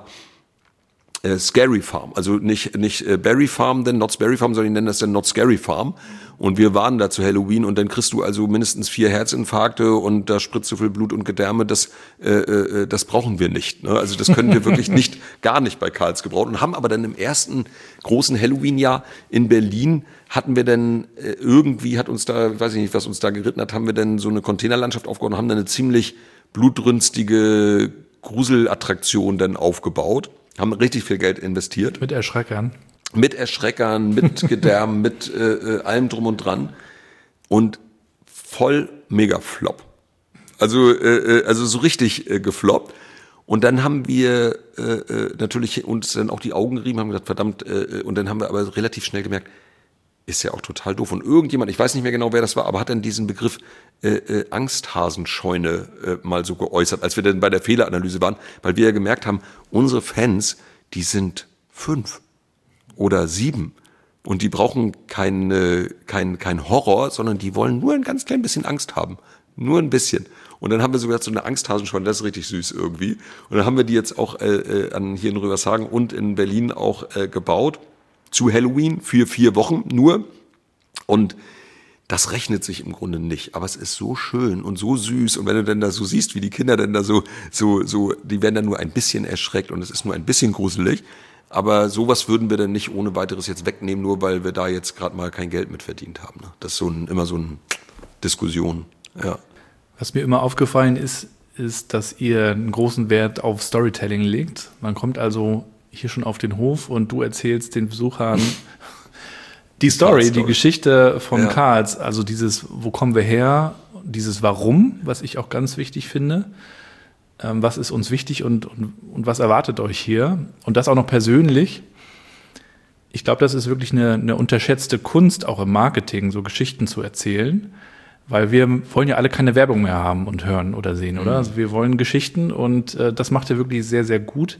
Äh, Scary Farm, also nicht nicht äh, Berry Farm, denn Knott's Berry Farm, sondern die nennen das dann Not Scary Farm. Und wir waren da zu Halloween und dann kriegst du also mindestens vier Herzinfarkte und da spritzt so viel Blut und Gedärme, das äh, äh, das brauchen wir nicht. Ne? Also das können wir wirklich nicht, gar nicht bei Karls gebraucht. Und haben aber dann im ersten großen Halloween-Jahr in Berlin hatten wir dann äh, irgendwie, hat uns da, weiß ich nicht, was uns da geritten hat, haben wir dann so eine Containerlandschaft aufgebaut und haben dann eine ziemlich blutrünstige Gruselattraktion dann aufgebaut. Haben richtig viel Geld investiert. Mit Erschreckern. Mit Erschreckern, mit Gedärmen, mit äh, allem drum und dran. Und voll mega flop. Also, äh, also so richtig äh, gefloppt. Und dann haben wir äh, natürlich uns dann auch die Augen gerieben, haben gesagt, verdammt, äh, und dann haben wir aber relativ schnell gemerkt, ist ja auch total doof. Und irgendjemand, ich weiß nicht mehr genau, wer das war, aber hat dann diesen Begriff äh, äh, Angsthasenscheune äh, mal so geäußert, als wir dann bei der Fehleranalyse waren, weil wir ja gemerkt haben, unsere Fans, die sind fünf oder sieben und die brauchen kein, kein, kein Horror, sondern die wollen nur ein ganz klein bisschen Angst haben. Nur ein bisschen. Und dann haben wir sogar so eine Angsthasenscheune, das ist richtig süß irgendwie. Und dann haben wir die jetzt auch äh, an, hier in Rübershagen und in Berlin auch äh, gebaut. Zu Halloween für vier Wochen nur. Und das rechnet sich im Grunde nicht. Aber es ist so schön und so süß. Und wenn du dann da so siehst, wie die Kinder dann da so, so, so, die werden dann nur ein bisschen erschreckt und es ist nur ein bisschen gruselig. Aber sowas würden wir dann nicht ohne weiteres jetzt wegnehmen, nur weil wir da jetzt gerade mal kein Geld mit verdient haben. Das ist so ein, immer so eine Diskussion. Ja. Was mir immer aufgefallen ist, ist, dass ihr einen großen Wert auf Storytelling legt. Man kommt also hier schon auf den Hof und du erzählst den Besuchern die Story, Story, die Geschichte von ja. Karls. Also dieses, wo kommen wir her, dieses Warum, was ich auch ganz wichtig finde. Ähm, was ist uns wichtig und, und, und was erwartet euch hier? Und das auch noch persönlich. Ich glaube, das ist wirklich eine, eine unterschätzte Kunst, auch im Marketing, so Geschichten zu erzählen. Weil wir wollen ja alle keine Werbung mehr haben und hören oder sehen, oder? Also wir wollen Geschichten und äh, das macht ihr wirklich sehr, sehr gut.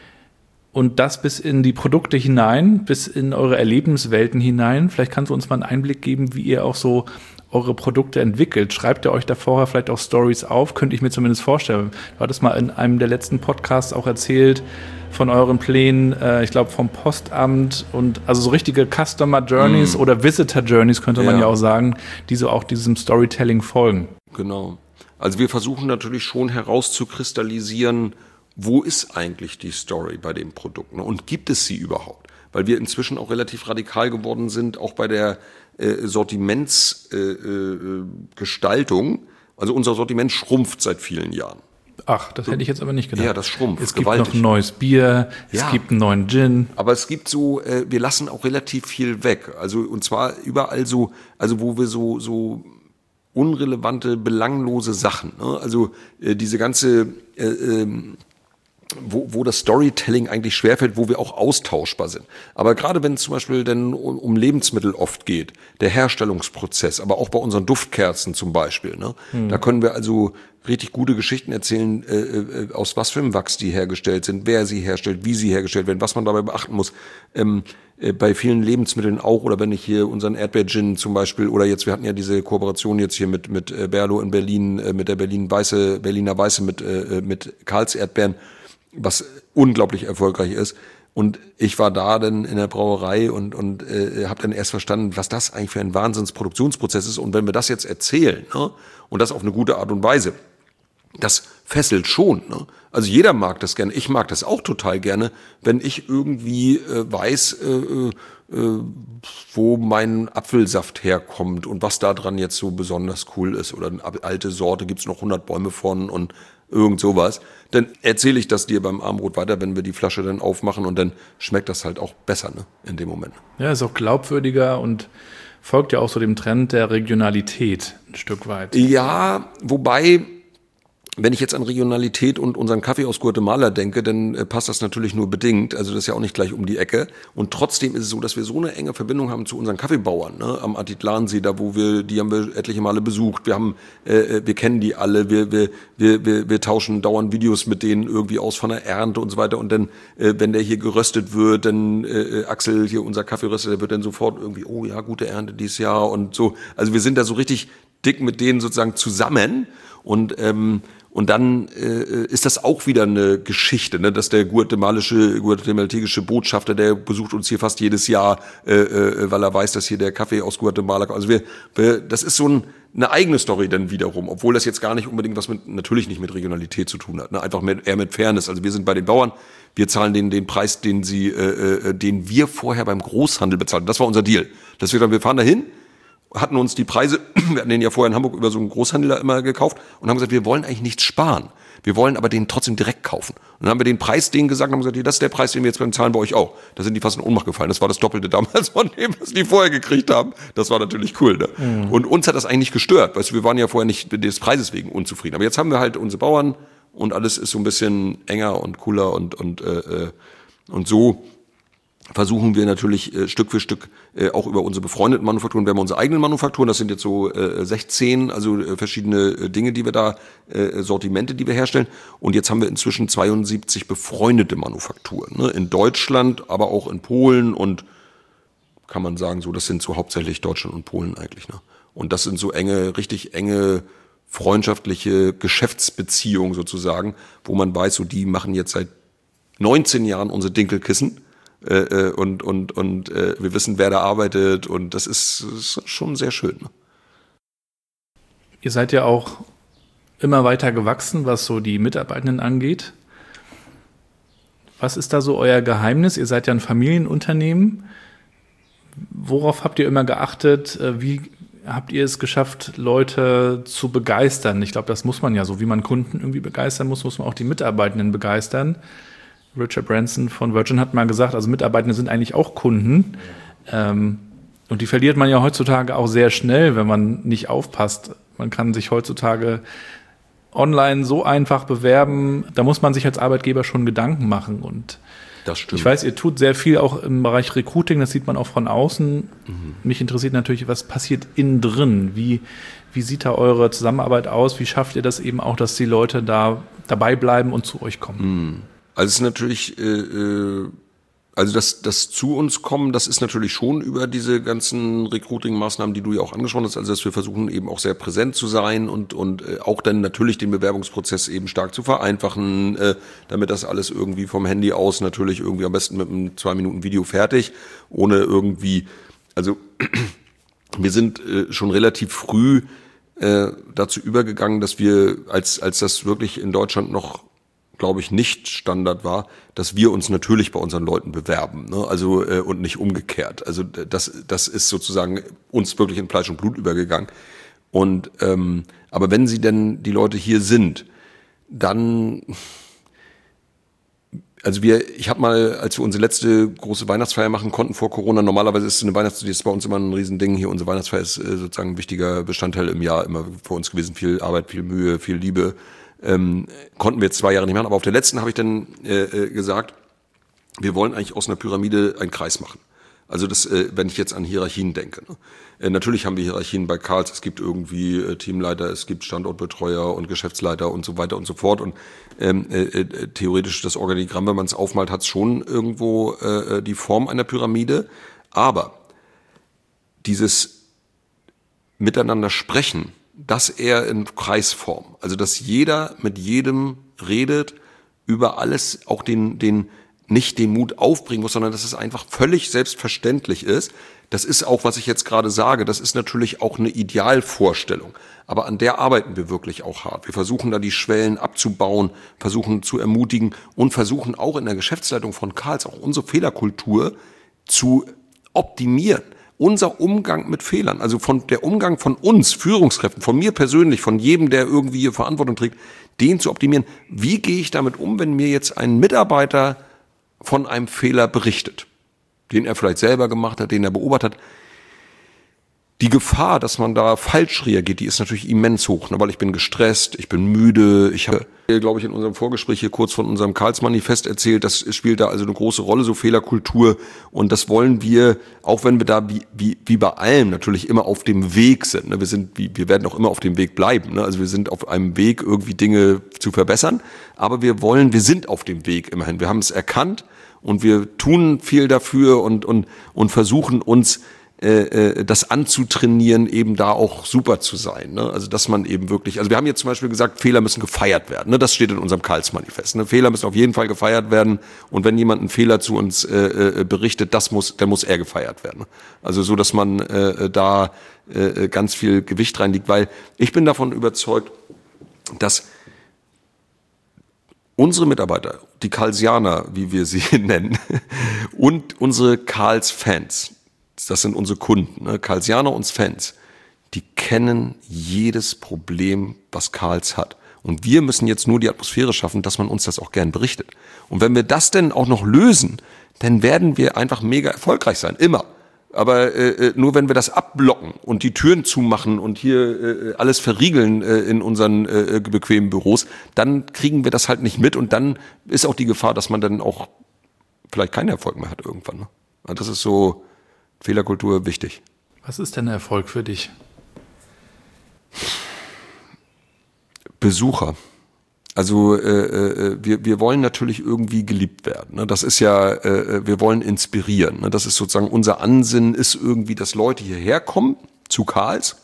Und das bis in die Produkte hinein, bis in eure Erlebenswelten hinein. Vielleicht kannst du uns mal einen Einblick geben, wie ihr auch so eure Produkte entwickelt. Schreibt ihr euch da vorher vielleicht auch Stories auf? Könnte ich mir zumindest vorstellen. Du hattest mal in einem der letzten Podcasts auch erzählt von euren Plänen, äh, ich glaube vom Postamt und also so richtige Customer Journeys mm. oder Visitor Journeys könnte man ja. ja auch sagen, die so auch diesem Storytelling folgen. Genau. Also wir versuchen natürlich schon herauszukristallisieren, wo ist eigentlich die Story bei dem Produkt, ne? Und gibt es sie überhaupt? Weil wir inzwischen auch relativ radikal geworden sind, auch bei der äh, Sortimentsgestaltung. Äh, äh, also unser Sortiment schrumpft seit vielen Jahren. Ach, das hätte ich jetzt aber nicht gedacht. Ja, das schrumpft. Es gibt gewaltig. Noch ein neues Bier, es ja. gibt einen neuen Gin. Aber es gibt so, äh, wir lassen auch relativ viel weg. Also und zwar überall so, also wo wir so so unrelevante, belanglose Sachen. Ne? Also äh, diese ganze äh, ähm, Wo, wo das Storytelling eigentlich schwerfällt, wo wir auch austauschbar sind. Aber gerade wenn es zum Beispiel denn um, um Lebensmittel oft geht, der Herstellungsprozess, aber auch bei unseren Duftkerzen zum Beispiel, ne, hm. da können wir also richtig gute Geschichten erzählen, äh, äh, aus was für einem Wachs die hergestellt sind, wer sie herstellt, wie sie hergestellt werden, was man dabei beachten muss. Ähm, äh, bei vielen Lebensmitteln auch, oder wenn ich hier unseren Erdbeer-Gin zum Beispiel, oder jetzt, wir hatten ja diese Kooperation jetzt hier mit mit äh, Berlo in Berlin, äh, mit der Berlin Weiße, Berliner Weiße mit äh, mit Karls Erdbeeren, was unglaublich erfolgreich ist. Und ich war da dann in der Brauerei und und äh, habe dann erst verstanden, was das eigentlich für ein Wahnsinnsproduktionsprozess ist. Und wenn wir das jetzt erzählen, ne, und das auf eine gute Art und Weise, das fesselt schon. Ne? Also jeder mag das gerne. Ich mag das auch total gerne, wenn ich irgendwie äh, weiß, äh, äh, wo mein Apfelsaft herkommt und was da dran jetzt so besonders cool ist. Oder eine alte Sorte, gibt's noch hundert Bäume von und irgend sowas. Dann erzähle ich das dir beim Armbrot weiter, wenn wir die Flasche dann aufmachen und dann schmeckt das halt auch besser, ne, in dem Moment. Ja, ist auch glaubwürdiger und folgt ja auch so dem Trend der Regionalität ein Stück weit. Ja, wobei, wenn ich jetzt an Regionalität und unseren Kaffee aus Guatemala denke, dann äh, passt das natürlich nur bedingt. Also das ist ja auch nicht gleich um die Ecke. Und trotzdem ist es so, dass wir so eine enge Verbindung haben zu unseren Kaffeebauern, ne? Am Atitlansee, da wo wir, die haben wir etliche Male besucht. Wir haben, äh, wir kennen die alle. Wir, wir, wir, wir, wir tauschen dauernd Videos mit denen irgendwie aus von der Ernte und so weiter. Und dann, äh, wenn der hier geröstet wird, dann äh, Axel hier, unser Kaffeeröster, der wird dann sofort irgendwie, oh ja, gute Ernte dieses Jahr und so. Also wir sind da so richtig dick mit denen sozusagen zusammen. Und ähm, Und dann äh, ist das auch wieder eine Geschichte, ne? Dass der guatemalische, guatemaltekische Botschafter, der besucht uns hier fast jedes Jahr, äh, äh, weil er weiß, dass hier der Kaffee aus Guatemala kommt. Also wir, wir, das ist so ein, eine eigene Story dann wiederum, obwohl das jetzt gar nicht unbedingt was mit, natürlich nicht mit Regionalität zu tun hat, ne? Einfach mit, eher mit Fairness. Also wir sind bei den Bauern, wir zahlen denen den Preis, den sie, äh, äh, den wir vorher beim Großhandel bezahlen. Das war unser Deal. Dass wir dann, wir fahren dahin, hatten uns die Preise, wir hatten den ja vorher in Hamburg über so einen Großhändler immer gekauft und haben gesagt, wir wollen eigentlich nichts sparen. Wir wollen aber den trotzdem direkt kaufen. Und dann haben wir den Preis denen gesagt und haben gesagt, das ist der Preis, den wir jetzt beim Zahlen bei euch auch. Da sind die fast in Ohnmacht gefallen. Das war das Doppelte damals von dem, was die vorher gekriegt haben. Das war natürlich cool, ne? Mhm. Und uns hat das eigentlich nicht gestört. Weißt du, wir waren ja vorher nicht des Preises wegen unzufrieden. Aber jetzt haben wir halt unsere Bauern und alles ist so ein bisschen enger und cooler und, und, äh, und so versuchen wir natürlich äh, Stück für Stück äh, auch über unsere befreundeten Manufakturen, wir haben unsere eigenen Manufakturen, das sind jetzt so äh, sechzehn, also äh, verschiedene äh, Dinge, die wir da, äh, Sortimente, die wir herstellen. Und jetzt haben wir inzwischen zweiundsiebzig befreundete Manufakturen, ne? In Deutschland, aber auch in Polen und kann man sagen, so das sind so hauptsächlich Deutschland und Polen eigentlich. Ne? Und das sind so enge, richtig enge freundschaftliche Geschäftsbeziehungen sozusagen, wo man weiß, so die machen jetzt seit neunzehn Jahren unsere Dinkelkissen. Äh, und und und äh, wir wissen, wer da arbeitet und das ist, ist schon sehr schön. Ne? Ihr seid ja auch immer weiter gewachsen, was so die Mitarbeitenden angeht. Was ist da so euer Geheimnis? Ihr seid ja ein Familienunternehmen. Worauf habt ihr immer geachtet? Wie habt ihr es geschafft, Leute zu begeistern? Ich glaube, das muss man ja, so wie man Kunden irgendwie begeistern muss, muss man auch die Mitarbeitenden begeistern. Richard Branson von Virgin hat mal gesagt, also Mitarbeitende sind eigentlich auch Kunden. Ähm, und die verliert man ja heutzutage auch sehr schnell, wenn man nicht aufpasst. Man kann sich heutzutage online so einfach bewerben. Da muss man sich als Arbeitgeber schon Gedanken machen. Und das stimmt. Ich weiß, ihr tut sehr viel auch im Bereich Recruiting. Das sieht man auch von außen. Mhm. Mich interessiert natürlich, was passiert innen drin? Wie, wie sieht da eure Zusammenarbeit aus? Wie schafft ihr das eben auch, dass die Leute da dabei bleiben und zu euch kommen? Mhm. Also es ist natürlich, äh, also das, das zu uns kommen, das ist natürlich schon über diese ganzen Recruiting-Maßnahmen, die du ja auch angesprochen hast, also dass wir versuchen eben auch sehr präsent zu sein und und äh, auch dann natürlich den Bewerbungsprozess eben stark zu vereinfachen, äh, damit das alles irgendwie vom Handy aus natürlich irgendwie am besten mit einem zwei Minuten Video fertig, ohne irgendwie, also wir sind äh, schon relativ früh äh, dazu übergegangen, dass wir, als als das wirklich in Deutschland noch glaube ich, nicht Standard war, dass wir uns natürlich bei unseren Leuten bewerben, ne? Also äh, und nicht umgekehrt. Also das, das ist sozusagen uns wirklich in Fleisch und Blut übergegangen. Und ähm, aber wenn sie denn die Leute hier sind, dann, also wir, ich habe mal, als wir unsere letzte große Weihnachtsfeier machen konnten vor Corona, normalerweise ist eine Weihnachtsfeier, ist bei uns immer ein Riesending hier. Unsere Weihnachtsfeier ist äh, sozusagen ein wichtiger Bestandteil im Jahr immer für uns gewesen, viel Arbeit, viel Mühe, viel Liebe. Ähm, konnten wir jetzt zwei Jahre nicht machen, aber auf der letzten habe ich dann äh, äh, gesagt, wir wollen eigentlich aus einer Pyramide einen Kreis machen. Also das, äh, wenn ich jetzt an Hierarchien denke. Ne? Äh, natürlich haben wir Hierarchien bei Carl's, es gibt irgendwie äh, Teamleiter, es gibt Standortbetreuer und Geschäftsleiter und so weiter und so fort. Und ähm, äh, äh, theoretisch das Organigramm, wenn man es aufmalt, hat es schon irgendwo äh, die Form einer Pyramide. Aber dieses Miteinander sprechen, das eher in Kreisform. Also, dass jeder mit jedem redet, über alles, auch den, den, nicht den Mut aufbringen muss, sondern dass es einfach völlig selbstverständlich ist. Das ist auch, was ich jetzt gerade sage, das ist natürlich auch eine Idealvorstellung. Aber an der arbeiten wir wirklich auch hart. Wir versuchen da die Schwellen abzubauen, versuchen zu ermutigen und versuchen auch in der Geschäftsleitung von Carl's auch unsere Fehlerkultur zu optimieren. Unser Umgang mit Fehlern, also von der Umgang von uns, Führungskräften, von mir persönlich, von jedem, der irgendwie hier Verantwortung trägt, den zu optimieren. Wie gehe ich damit um, wenn mir jetzt ein Mitarbeiter von einem Fehler berichtet, den er vielleicht selber gemacht hat, den er beobachtet hat? die Gefahr, dass man da falsch reagiert, die ist natürlich immens hoch, ne? Weil ich bin gestresst, ich bin müde, ich habe, glaube ich, in unserem Vorgespräch hier kurz von unserem Karls-Manifest erzählt, das spielt da also eine große Rolle, so Fehlerkultur, und das wollen wir, auch wenn wir da wie, wie, wie bei allem natürlich immer auf dem Weg sind, ne? Wir sind, wir werden auch immer auf dem Weg bleiben, ne? Also wir sind auf einem Weg, irgendwie Dinge zu verbessern, aber wir wollen, wir sind auf dem Weg immerhin, wir haben es erkannt und wir tun viel dafür und, und, und versuchen uns das anzutrainieren, eben da auch super zu sein. Ne? Also dass man eben wirklich, also wir haben jetzt zum Beispiel gesagt, Fehler müssen gefeiert werden. Ne? Das steht in unserem Karls-Manifest. Ne? Fehler müssen auf jeden Fall gefeiert werden und wenn jemand einen Fehler zu uns äh, berichtet, das muss, dann muss er gefeiert werden. Ne? Also so, dass man äh, da äh, ganz viel Gewicht reinlegt, weil ich bin davon überzeugt, dass unsere Mitarbeiter, die Karlsianer, wie wir sie nennen, und unsere Karls-Fans, das sind unsere Kunden, ne? Karlsianer und Fans, die kennen jedes Problem, was Karls hat. Und wir müssen jetzt nur die Atmosphäre schaffen, dass man uns das auch gern berichtet. Und wenn wir das denn auch noch lösen, dann werden wir einfach mega erfolgreich sein, immer. Aber äh, nur wenn wir das abblocken und die Türen zumachen und hier äh, alles verriegeln äh, in unseren äh, bequemen Büros, dann kriegen wir das halt nicht mit und dann ist auch die Gefahr, dass man dann auch vielleicht keinen Erfolg mehr hat irgendwann. Ne? Und das ist so Fehlerkultur wichtig. Was ist denn Erfolg für dich? Besucher. Also äh, äh, wir wir wollen natürlich irgendwie geliebt werden. Ne? Das ist ja, äh, wir wollen inspirieren. Ne? Das ist sozusagen unser Ansinnen, ist irgendwie, dass Leute hierher kommen zu Karls,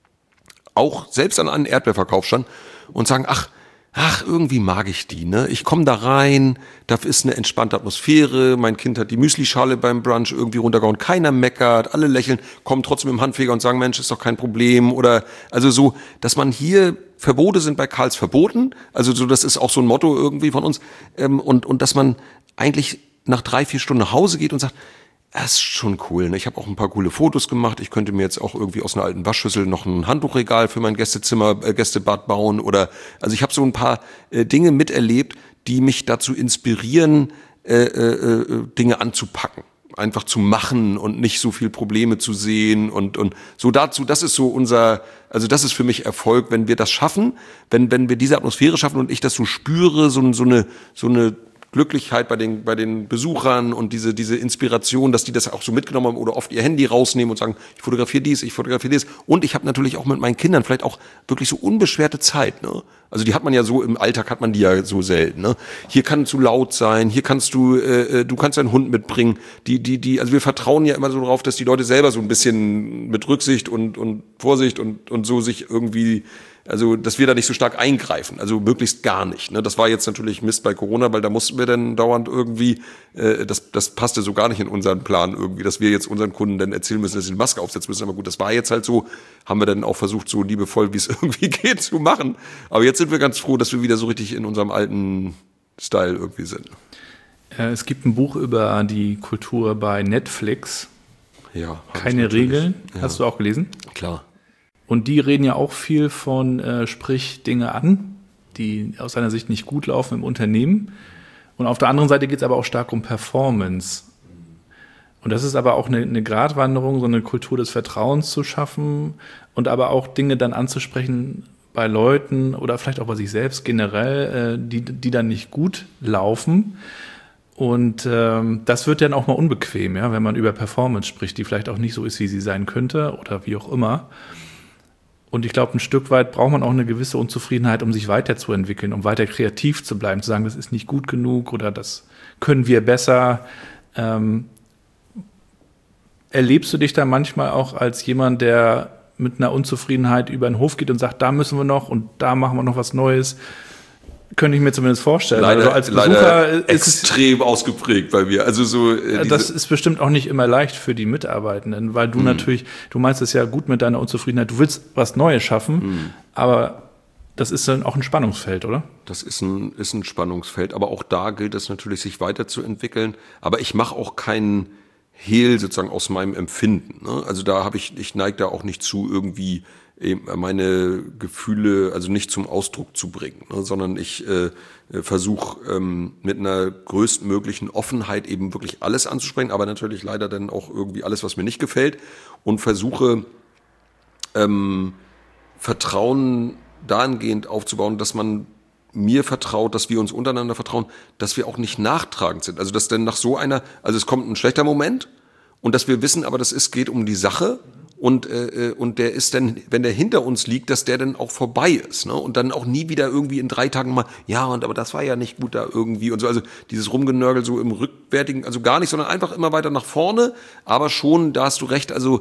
auch selbst an einen Erdbeerverkaufsstand und sagen, ach, ach, irgendwie mag ich die, ne? Ich komme da rein, da ist eine entspannte Atmosphäre, mein Kind hat die Müslischale beim Brunch irgendwie runtergehauen, keiner meckert, alle lächeln, kommen trotzdem im Handfeger und sagen, Mensch, ist doch kein Problem, oder, also so, dass man hier, Verbote sind bei Karls verboten, also so, das ist auch so ein Motto irgendwie von uns, ähm, und, und dass man eigentlich nach drei, vier Stunden nach Hause geht und sagt, das ist schon cool, ne? Ich habe auch ein paar coole Fotos gemacht. Ich könnte mir jetzt auch irgendwie aus einer alten Waschschüssel noch ein Handtuchregal für mein Gästezimmer, äh, Gästebad bauen oder, also ich habe so ein paar äh, Dinge miterlebt, die mich dazu inspirieren, äh, äh, Dinge anzupacken, einfach zu machen und nicht so viel Probleme zu sehen und und so dazu. Das ist so unser, also das ist für mich Erfolg, wenn wir das schaffen, wenn wenn wir diese Atmosphäre schaffen und ich das so spüre, so so eine so eine Glücklichkeit bei den, bei den Besuchern und diese, diese Inspiration, dass die das auch so mitgenommen haben oder oft ihr Handy rausnehmen und sagen, ich fotografiere dies, ich fotografiere dies. Und ich habe natürlich auch mit meinen Kindern vielleicht auch wirklich so unbeschwerte Zeit. Ne? Also die hat man ja so, im Alltag hat man die ja so selten. Ne? Hier kann es zu laut sein, hier kannst du, äh, du kannst deinen Hund mitbringen. Die, die, die, also wir vertrauen ja immer so darauf, dass die Leute selber so ein bisschen mit Rücksicht und, und Vorsicht und, und so sich irgendwie, also, dass wir da nicht so stark eingreifen, also möglichst gar nicht. Ne? Das war jetzt natürlich Mist bei Corona, weil da mussten wir dann dauernd irgendwie, äh, das, das passte so gar nicht in unseren Plan irgendwie, dass wir jetzt unseren Kunden dann erzählen müssen, dass sie die Maske aufsetzen müssen. Aber gut, das war jetzt halt so, haben wir dann auch versucht, so liebevoll, wie es irgendwie geht, zu machen. Aber jetzt sind wir ganz froh, dass wir wieder so richtig in unserem alten Style irgendwie sind. Es gibt ein Buch über die Kultur bei Netflix. Ja. Keine Regeln. Ja. Hast du auch gelesen? Klar. Und die reden ja auch viel von, äh, sprich Dinge an, die aus seiner Sicht nicht gut laufen im Unternehmen. Und auf der anderen Seite geht es aber auch stark um Performance. Und das ist aber auch eine, eine Gratwanderung, so eine Kultur des Vertrauens zu schaffen und aber auch Dinge dann anzusprechen bei Leuten oder vielleicht auch bei sich selbst generell, äh, die, die dann nicht gut laufen. Und ähm, das wird dann auch mal unbequem, ja, wenn man über Performance spricht, die vielleicht auch nicht so ist, wie sie sein könnte oder wie auch immer. Und ich glaube, ein Stück weit braucht man auch eine gewisse Unzufriedenheit, um sich weiterzuentwickeln, um weiter kreativ zu bleiben, zu sagen, das ist nicht gut genug oder das können wir besser. Ähm, erlebst du dich da manchmal auch als jemand, der mit einer Unzufriedenheit über den Hof geht und sagt, da müssen wir noch und da machen wir noch was Neues? Könnte ich mir zumindest vorstellen. Leider, also als Besucher leider ist extrem ausgeprägt bei mir. Also so, äh, das ist bestimmt auch nicht immer leicht für die Mitarbeitenden, weil du mhm. natürlich, du meinst es ja gut mit deiner Unzufriedenheit, du willst was Neues schaffen, mhm. aber das ist dann auch ein Spannungsfeld, oder? Das ist ein, ist ein Spannungsfeld, aber auch da gilt es natürlich, sich weiterzuentwickeln. Aber ich mache auch keinen Hehl sozusagen aus meinem Empfinden. Ne? Also da habe ich, ich neige da auch nicht zu, irgendwie meine Gefühle also nicht zum Ausdruck zu bringen, ne, sondern ich äh, versuche ähm, mit einer größtmöglichen Offenheit eben wirklich alles anzusprechen, aber natürlich leider dann auch irgendwie alles, was mir nicht gefällt und versuche ähm, Vertrauen dahingehend aufzubauen, dass man mir vertraut, dass wir uns untereinander vertrauen, dass wir auch nicht nachtragend sind. Also dass dann nach so einer, also es kommt ein schlechter Moment und dass wir wissen, aber das ist, geht um die Sache und äh, und der ist dann, wenn der hinter uns liegt, dass der dann auch vorbei ist, ne? Und dann auch nie wieder irgendwie in drei Tagen mal, ja und aber das war ja nicht gut da irgendwie und so, also dieses Rumgenörgel so im Rückwärtigen, also gar nicht, sondern einfach immer weiter nach vorne, aber schon, da hast du recht, also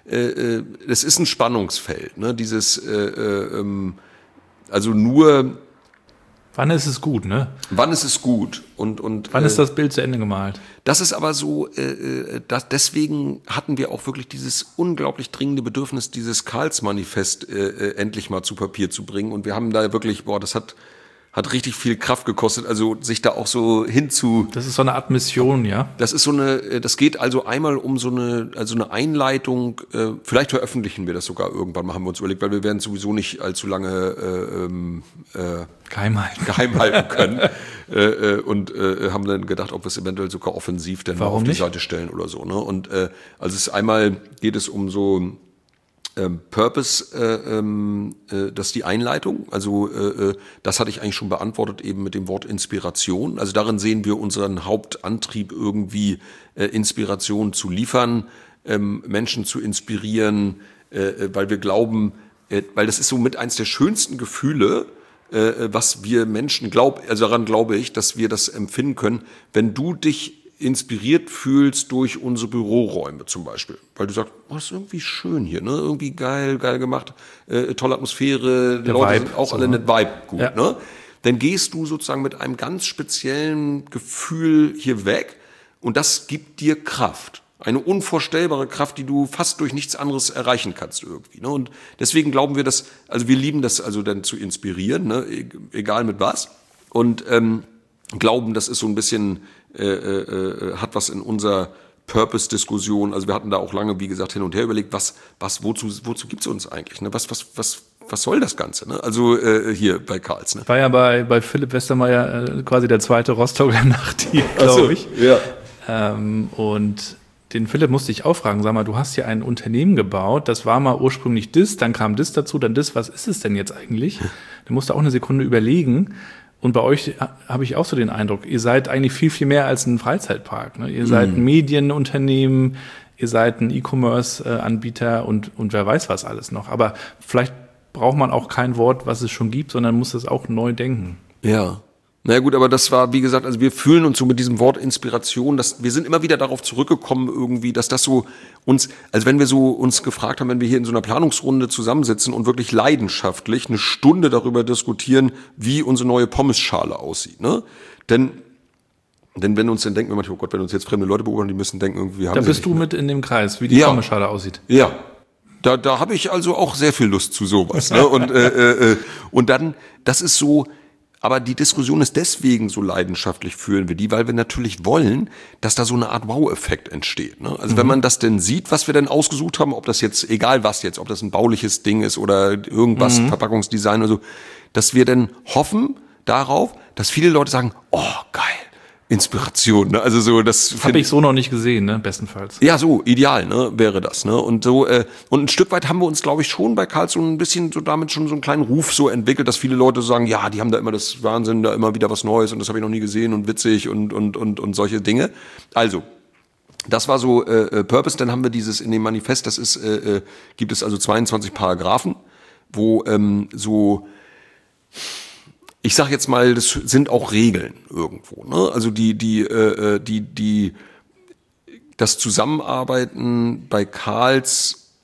äh, das ist ein Spannungsfeld, ne? Dieses, äh, äh, ähm, also nur Wann ist es gut, ne? Wann ist es gut? Und, und, Wann äh, ist das Bild zu Ende gemalt? Das ist aber so, äh, das, deswegen hatten wir auch wirklich dieses unglaublich dringende Bedürfnis, dieses Karls-Manifest äh, endlich mal zu Papier zu bringen. Und wir haben da wirklich, boah, das hat, hat richtig viel Kraft gekostet, also sich da auch so hinzu. Das ist so eine Art Mission, ja? Das ist so eine, das geht also einmal um so eine, also eine Einleitung, äh, vielleicht veröffentlichen wir das sogar irgendwann, machen wir uns überlegt, weil wir werden sowieso nicht allzu lange äh, ähm, äh, Geheim halten. geheim halten können. äh, äh, und äh, haben dann gedacht, ob wir es eventuell sogar offensiv denn mal auf die nicht? Seite stellen oder so. Ne? Und äh, also es ist einmal geht es um so ähm, Purpose, äh, ähm, äh, das ist die Einleitung. Also äh, das hatte ich eigentlich schon beantwortet eben mit dem Wort Inspiration. Also darin sehen wir unseren Hauptantrieb irgendwie äh, Inspiration zu liefern, ähm, Menschen zu inspirieren, äh, weil wir glauben, äh, weil das ist so mit eins der schönsten Gefühle, äh, was wir Menschen glauben, also daran glaube ich, dass wir das empfinden können, wenn du dich inspiriert fühlst durch unsere Büroräume zum Beispiel. Weil du sagst, oh, das ist irgendwie schön hier, ne? Irgendwie geil, geil gemacht, äh, tolle Atmosphäre, die Der Leute Vibe, sind auch so, alle ne? nicht Vibe gut, Ja. ne? Dann gehst du sozusagen mit einem ganz speziellen Gefühl hier weg und das gibt dir Kraft. Eine unvorstellbare Kraft, die du fast durch nichts anderes erreichen kannst irgendwie. Ne? Und deswegen glauben wir, dass, also wir lieben das also dann zu inspirieren, ne? E- egal mit was. Und ähm, glauben, das ist so ein bisschen, äh, äh, hat was in unserer Purpose-Diskussion, also wir hatten da auch lange, wie gesagt, hin und her überlegt, was, was, wozu, wozu gibt's uns eigentlich? Ne? Was, was, was, was soll das Ganze? Ne? Also äh, hier bei Karls. Ne? War ja bei, bei Philipp Westermeier äh, quasi der zweite Rostocker Nachtdieb, Ach so, glaube ich. ja. Ähm, und den Philipp musste ich auch fragen, sag mal, du hast hier ein Unternehmen gebaut, das war mal ursprünglich das, dann kam das dazu, dann das, was ist es denn jetzt eigentlich? Da musste auch eine Sekunde überlegen. Und bei euch habe ich auch so den Eindruck, ihr seid eigentlich viel, viel mehr als ein Freizeitpark. Ne? Ihr seid ein Medienunternehmen, ihr seid ein E-Commerce-Anbieter und, und wer weiß was alles noch. Aber vielleicht braucht man auch kein Wort, was es schon gibt, sondern muss es auch neu denken. Ja. Na ja, gut, aber das war, wie gesagt, also wir fühlen uns so mit diesem Wort Inspiration, dass wir sind immer wieder darauf zurückgekommen irgendwie, dass das so uns, also wenn wir so uns gefragt haben, wenn wir hier in so einer Planungsrunde zusammensitzen und wirklich leidenschaftlich eine Stunde darüber diskutieren, wie unsere neue Pommesschale aussieht, ne? Denn, denn wenn uns dann denken wir manchmal, oh Gott, wenn uns jetzt fremde Leute beobachten, die müssen denken irgendwie, haben Da sie bist nicht, du ne? mit in dem Kreis, wie die Ja. Pommeschale aussieht. Ja, da, da habe ich also auch sehr viel Lust zu sowas. Ne? Und, äh, äh, und dann, das ist so, aber die Diskussion ist deswegen so leidenschaftlich, fühlen wir die, weil wir natürlich wollen, dass da so eine Art Wow-Effekt entsteht. Ne? Also mhm. wenn man das denn sieht, was wir denn ausgesucht haben, ob das jetzt, egal was jetzt, ob das ein bauliches Ding ist oder irgendwas, mhm. Verpackungsdesign oder so, dass wir dann hoffen darauf, dass viele Leute sagen, oh, geil. Inspiration, ne? Also so das habe ich so noch nicht gesehen, ne? Bestenfalls. Ja, so ideal, ne, wäre das, ne? Und so äh, und ein Stück weit haben wir uns, glaube ich, schon bei Karls so ein bisschen so damit schon so einen kleinen Ruf so entwickelt, dass viele Leute sagen, ja, die haben da immer das Wahnsinn, da immer wieder was Neues und das habe ich noch nie gesehen und witzig und und und und solche Dinge. Also das war so äh, Purpose. Dann haben wir dieses in dem Manifest, das ist äh, gibt es also zweiundzwanzig Paragraphen, wo ähm, so ich sag jetzt mal, das sind auch Regeln irgendwo, ne? Also die, die, äh, die, die, das Zusammenarbeiten bei Karls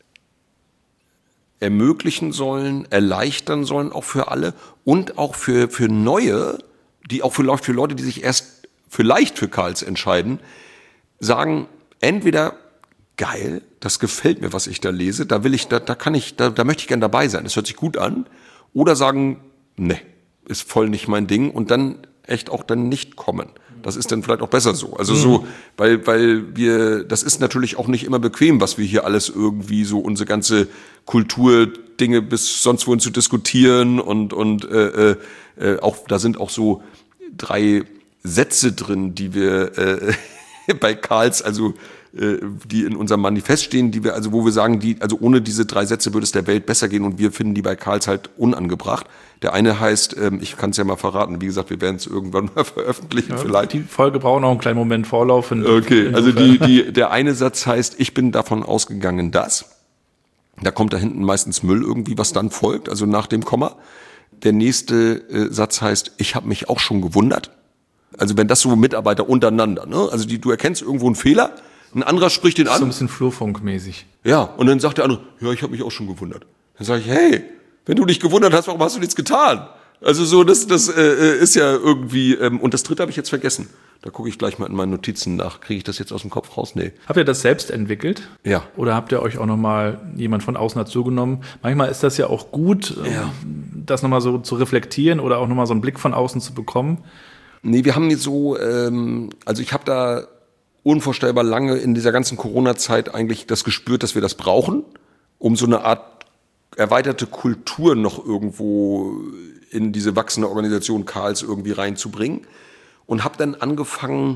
ermöglichen sollen, erleichtern sollen, auch für alle und auch für, für Neue, die auch für, für Leute, die sich erst vielleicht für Karls entscheiden, sagen, entweder geil, das gefällt mir, was ich da lese, da will ich, da, da kann ich, da, da möchte ich gern dabei sein, das hört sich gut an, oder sagen, ne. Ist voll nicht mein Ding und dann echt auch dann nicht kommen. Das ist dann vielleicht auch besser so. Also so, weil, weil wir, das ist natürlich auch nicht immer bequem, was wir hier alles irgendwie so, unsere ganze Kulturdinge bis sonst wohin zu diskutieren und, und äh, äh, auch, da sind auch so drei Sätze drin, die wir äh, bei Karls, also die in unserem Manifest stehen, die wir, also wo wir sagen, die, also ohne diese drei Sätze würde es der Welt besser gehen und wir finden die bei Karls halt unangebracht. Der eine heißt, ähm, ich kann es ja mal verraten, wie gesagt, wir werden es irgendwann mal veröffentlichen ja, vielleicht. Die Folge braucht noch einen kleinen Moment Vorlauf. In, okay, also die, die, der eine Satz heißt, ich bin davon ausgegangen, dass. Da kommt da hinten meistens Müll irgendwie, was dann folgt, also nach dem Komma. Der nächste äh, Satz heißt, ich habe mich auch schon gewundert. Also wenn das so Mitarbeiter untereinander, ne? Also die, du erkennst irgendwo einen Fehler, ein anderer spricht den an. So ein bisschen Flurfunkmäßig. Ja, und dann sagt der andere, ja, ich habe mich auch schon gewundert. Dann sage ich, hey, wenn du dich gewundert hast, warum hast du nichts getan? Also so, das, das äh, ist ja irgendwie, ähm, und das dritte habe ich jetzt vergessen. Da gucke ich gleich mal in meinen Notizen nach. Kriege ich das jetzt aus dem Kopf raus? Nee. Habt ihr das selbst entwickelt? Ja. Oder habt ihr euch auch nochmal jemand von außen dazu genommen? Manchmal ist das ja auch gut, ja. das nochmal so zu reflektieren oder auch nochmal so einen Blick von außen zu bekommen. Nee, wir haben jetzt so, ähm, also ich habe da unvorstellbar lange in dieser ganzen Corona-Zeit eigentlich das gespürt, dass wir das brauchen, um so eine Art erweiterte Kultur noch irgendwo in diese wachsende Organisation Karls irgendwie reinzubringen. Und habe dann angefangen,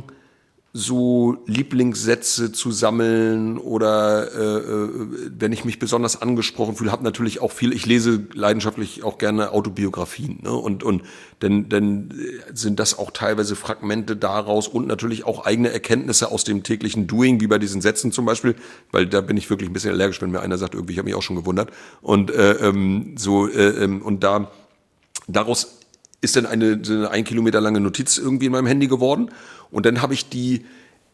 so Lieblingssätze zu sammeln oder äh, wenn ich mich besonders angesprochen fühle, habe natürlich auch viel, ich lese leidenschaftlich auch gerne Autobiografien, ne? und und dann dann sind das auch teilweise Fragmente daraus und natürlich auch eigene Erkenntnisse aus dem täglichen Doing, wie bei diesen Sätzen zum Beispiel, weil da bin ich wirklich ein bisschen allergisch, wenn mir einer sagt, irgendwie, ich habe mich auch schon gewundert und äh, ähm, so äh, ähm, und da daraus ist dann eine, eine ein Kilometer lange Notiz irgendwie in meinem Handy geworden. Und dann habe ich die,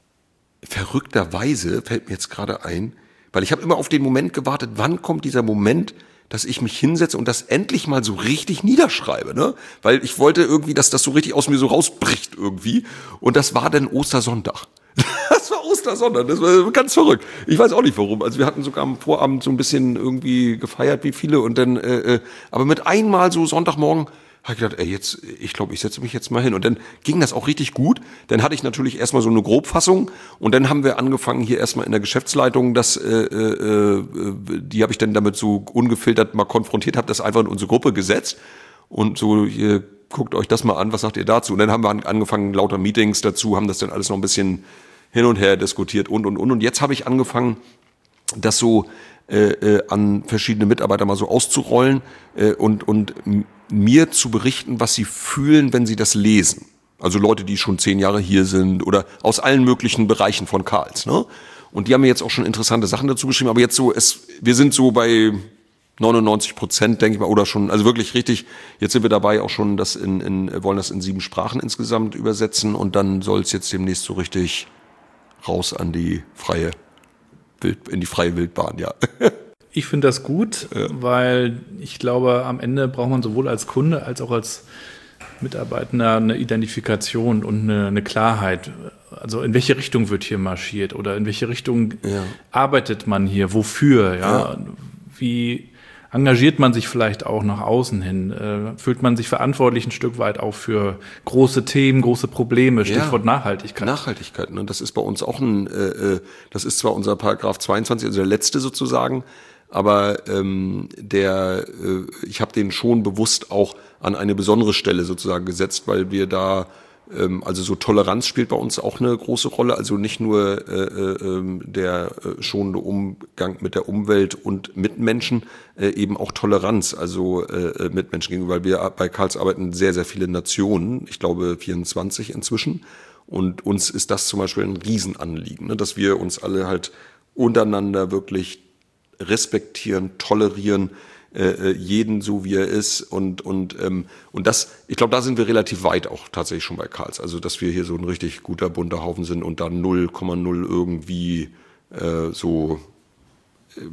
verrückterweise, fällt mir jetzt gerade ein, weil ich habe immer auf den Moment gewartet, wann kommt dieser Moment, dass ich mich hinsetze und das endlich mal so richtig niederschreibe, ne? Weil ich wollte irgendwie, dass das so richtig aus mir so rausbricht irgendwie. Und das war dann Ostersonntag. Das war Ostersonntag, das war ganz verrückt. Ich weiß auch nicht warum. Also wir hatten sogar am Vorabend so ein bisschen irgendwie gefeiert wie viele und dann, äh, aber mit einmal so Sonntagmorgen habe ich gedacht, ey, jetzt, ich glaube, ich setze mich jetzt mal hin. Und dann ging das auch richtig gut. Dann hatte ich natürlich erstmal so eine Grobfassung und dann haben wir angefangen hier erstmal in der Geschäftsleitung, das, äh, äh, die habe ich dann damit so ungefiltert mal konfrontiert, habe das einfach in unsere Gruppe gesetzt und so, ihr guckt euch das mal an, was sagt ihr dazu? Und dann haben wir angefangen, lauter Meetings dazu, haben das dann alles noch ein bisschen hin und her diskutiert und, und, und. Und jetzt habe ich angefangen, das so äh, äh, an verschiedene Mitarbeiter mal so auszurollen äh, und, und mir zu berichten, was sie fühlen, wenn sie das lesen. Also Leute, die schon zehn Jahre hier sind oder aus allen möglichen Bereichen von Karls, ne? Und die haben mir jetzt auch schon interessante Sachen dazu geschrieben, aber jetzt so, es, wir sind so bei neunundneunzig Prozent, denke ich mal, oder schon, also wirklich richtig, jetzt sind wir dabei auch schon, das in, in, wollen das in sieben Sprachen insgesamt übersetzen und dann soll es jetzt demnächst so richtig raus an die freie Wild, in die freie Wildbahn, ja. Ich finde das gut, ja. Weil ich glaube, am Ende braucht man sowohl als Kunde als auch als Mitarbeitender eine Identifikation und eine, eine Klarheit. Also in welche Richtung wird hier marschiert oder in welche Richtung ja. arbeitet man hier, wofür, ja? Ja. Wie engagiert man sich vielleicht auch nach außen hin? Äh, fühlt man sich verantwortlich ein Stück weit auch für große Themen, große Probleme, Stichwort ja, Nachhaltigkeit? Nachhaltigkeit, ne? Das ist bei uns auch ein, äh, das ist zwar unser Paragraph zweiundzwanzig, also der letzte sozusagen, aber ähm, der, äh, ich habe den schon bewusst auch an eine besondere Stelle sozusagen gesetzt, weil wir da also so Toleranz spielt bei uns auch eine große Rolle, also nicht nur äh, äh, der äh, schonende Umgang mit der Umwelt und Mitmenschen, äh, eben auch Toleranz, also äh, Mitmenschen gegenüber, weil wir bei Karls arbeiten sehr, sehr viele Nationen, ich glaube vierundzwanzig inzwischen, und uns ist das zum Beispiel ein Riesenanliegen, ne, dass wir uns alle halt untereinander wirklich respektieren, tolerieren, Äh, jeden so wie er ist und und ähm, und das, ich glaube, da sind wir relativ weit auch tatsächlich schon bei Karls, also dass wir hier so ein richtig guter bunter Haufen sind und da null Komma null irgendwie äh, so ähm,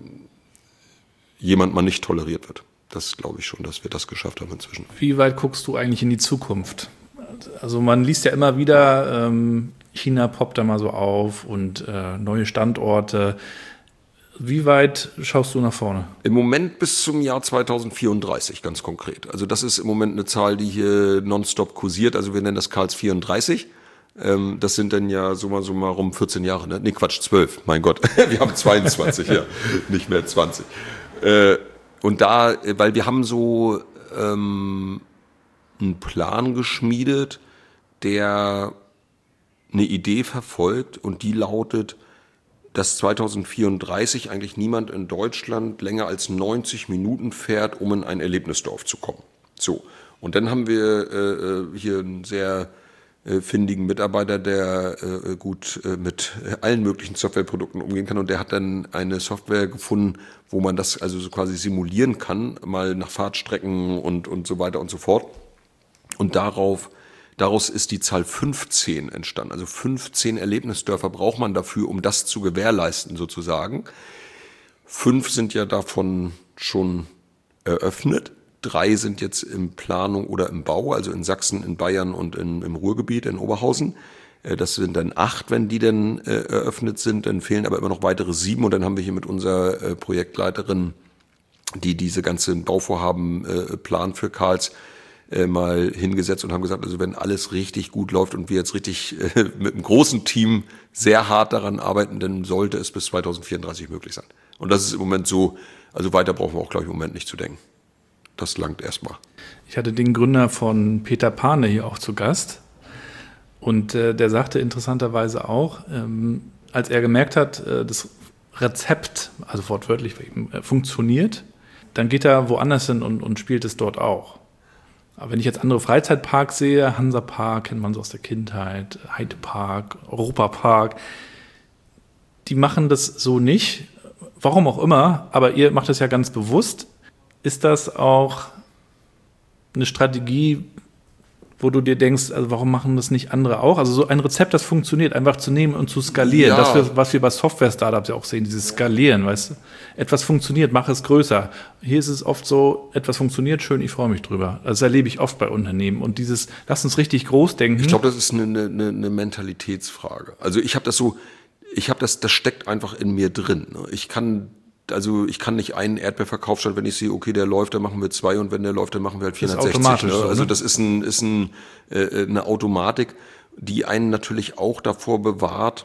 jemand mal nicht toleriert wird. Das glaube ich schon, dass wir das geschafft haben inzwischen. Wie weit guckst du eigentlich in die Zukunft? Also man liest ja immer wieder, ähm, China poppt da mal so auf und äh, neue Standorte. Wie weit schaust du nach vorne? Im Moment bis zum Jahr zweitausendvierunddreißig, ganz konkret. Also das ist im Moment eine Zahl, die hier nonstop kursiert. Also wir nennen das Karls vierunddreißig. Ähm, das sind dann ja summa summarum vierzehn Jahre, ne? Nee, Quatsch, zwölf, mein Gott. Wir haben zweiundzwanzig, ja, nicht mehr zwanzig. Äh, und da, weil wir haben so ähm, einen Plan geschmiedet, der eine Idee verfolgt und die lautet, dass zwanzig vierunddreißig eigentlich niemand in Deutschland länger als neunzig Minuten fährt, um in ein Erlebnisdorf zu kommen. So, und dann haben wir äh, hier einen sehr äh, findigen Mitarbeiter, der äh, gut äh, mit allen möglichen Softwareprodukten umgehen kann, und der hat dann eine Software gefunden, wo man das also so quasi simulieren kann, mal nach Fahrtstrecken und, und so weiter und so fort. Und darauf Daraus ist die Zahl fünfzehn entstanden. Also fünfzehn Erlebnisdörfer braucht man dafür, um das zu gewährleisten sozusagen. Fünf sind ja davon schon eröffnet. Drei sind jetzt in Planung oder im Bau, also in Sachsen, in Bayern und in, im Ruhrgebiet, in Oberhausen. Das sind dann acht, wenn die dann äh, eröffnet sind. Dann fehlen aber immer noch weitere sieben. Und dann haben wir hier mit unserer äh, Projektleiterin, die diese ganzen Bauvorhaben äh, plant für Karls, mal hingesetzt und haben gesagt, also wenn alles richtig gut läuft und wir jetzt richtig äh, mit einem großen Team sehr hart daran arbeiten, dann sollte es bis zwanzig vierunddreißig möglich sein. Und das ist im Moment so, also weiter brauchen wir auch, glaube ich, im Moment nicht zu denken. Das langt erstmal. Ich hatte den Gründer von Peter Pane hier auch zu Gast, und äh, der sagte interessanterweise auch, ähm, als er gemerkt hat, äh, das Rezept, also wortwörtlich äh, funktioniert, dann geht er woanders hin und, und spielt es dort auch. Aber wenn ich jetzt andere Freizeitparks sehe, Hansapark kennt man so aus der Kindheit, Heidepark, Europapark, die machen das so nicht, warum auch immer, aber ihr macht das ja ganz bewusst. Ist das auch eine Strategie, wo du dir denkst, also warum machen das nicht andere auch? Also so ein Rezept, das funktioniert, einfach zu nehmen und zu skalieren. Ja. Das, wir, was wir bei Software-Startups ja auch sehen, dieses Skalieren, weißt du? Etwas funktioniert, mach es größer. Hier ist es oft so, etwas funktioniert, schön, ich freue mich drüber. Das erlebe ich oft bei Unternehmen. Und dieses, lass uns richtig groß denken. Ich glaube, das ist eine, eine, eine Mentalitätsfrage. Also ich habe das so, ich habe das, das steckt einfach in mir drin. Ich kann Also ich kann nicht einen Erdbeerverkaufsstand, wenn ich sehe, okay, der läuft, dann machen wir zwei, und wenn der läuft, dann machen wir halt vierhundertsechzig. Das ist automatisch ne? so, Also ne? das ist, ein, ist ein, äh, eine Automatik, die einen natürlich auch davor bewahrt,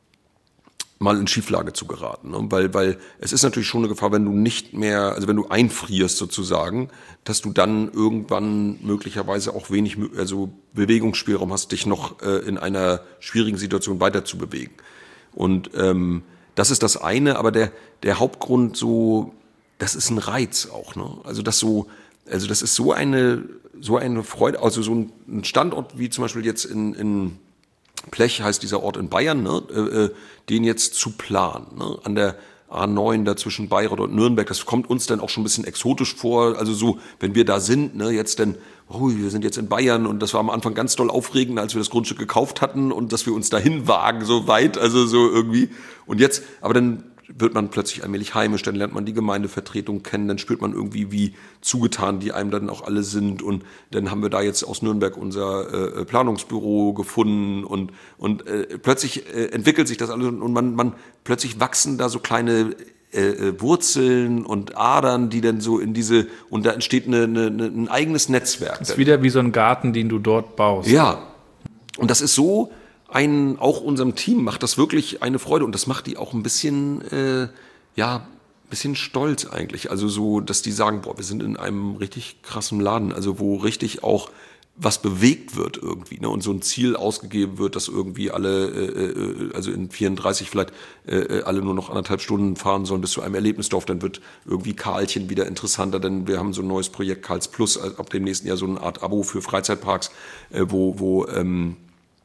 mal in Schieflage zu geraten. Ne? Weil, weil es ist natürlich schon eine Gefahr, wenn du nicht mehr, also wenn du einfrierst sozusagen, dass du dann irgendwann möglicherweise auch wenig also Bewegungsspielraum hast, dich noch äh, in einer schwierigen Situation weiter zu bewegen. Und ähm, das ist das eine, aber der, der Hauptgrund so, das ist ein Reiz auch, ne? Also das so, also das ist so eine, so eine Freude, also so ein Standort wie zum Beispiel jetzt in, in Plech heißt dieser Ort in Bayern, ne? Äh, den jetzt zu planen, ne? An der A neun da zwischen Bayreuth und Nürnberg, das kommt uns dann auch schon ein bisschen exotisch vor, also so, wenn wir da sind, ne, jetzt dann, oh, wir sind jetzt in Bayern, und das war am Anfang ganz doll aufregend, als wir das Grundstück gekauft hatten und dass wir uns dahin wagen, so weit, also so irgendwie, und jetzt, aber dann wird man plötzlich allmählich heimisch, dann lernt man die Gemeindevertretung kennen, dann spürt man irgendwie, wie zugetan die einem dann auch alle sind, und dann haben wir da jetzt aus Nürnberg unser äh, Planungsbüro gefunden, und und äh, plötzlich äh, entwickelt sich das alles, und man man plötzlich wachsen da so kleine äh, Wurzeln und Adern, die dann so in diese, und da entsteht eine, eine, eine, ein eigenes Netzwerk. Das ist wieder wie so ein Garten, den du dort baust. Ja, und das ist so, ein, auch unserem Team macht das wirklich eine Freude, und das macht die auch ein bisschen, äh, ja, ein bisschen stolz eigentlich. Also so, dass die sagen, boah, wir sind in einem richtig krassen Laden, also wo richtig auch was bewegt wird irgendwie, ne? Und so ein Ziel ausgegeben wird, dass irgendwie alle, äh, also in vierunddreißig vielleicht äh, alle nur noch anderthalb Stunden fahren sollen bis zu einem Erlebnisdorf, dann wird irgendwie Karlchen wieder interessanter, denn wir haben so ein neues Projekt Karls Plus, ab dem nächsten Jahr so eine Art Abo für Freizeitparks, äh, wo, wo ähm,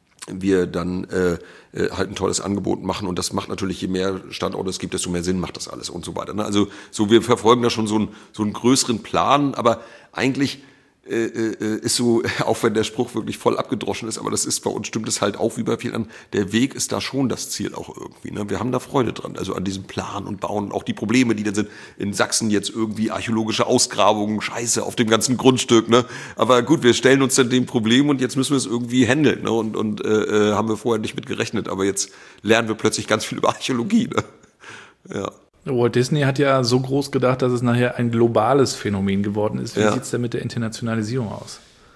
wir dann äh, halt ein tolles Angebot machen, und das macht natürlich, je mehr Standorte es gibt, desto mehr Sinn macht das alles und so weiter. Ne? Also so, wir verfolgen da schon so einen, so einen größeren Plan, aber eigentlich äh, äh, ist so, auch wenn der Spruch wirklich voll abgedroschen ist, aber das ist bei uns, stimmt es halt auch wie bei vielen anderen, der Weg ist da schon das Ziel auch irgendwie. Ne? Wir haben da Freude dran, also an diesem Plan und Bauen, auch die Probleme, die dann sind. In Sachsen jetzt irgendwie archäologische Ausgrabungen, Scheiße auf dem ganzen Grundstück. Ne? Aber gut, wir stellen uns dann dem Problem, und jetzt müssen wir es irgendwie handeln. Ne? Und, und äh, haben wir vorher nicht mit gerechnet, aber jetzt lernen wir plötzlich ganz viel über Archäologie. Ne? Ja. Walt Disney hat ja so groß gedacht, dass es nachher ein globales Phänomen geworden ist. Wie ja. sieht es denn mit der Internationalisierung aus?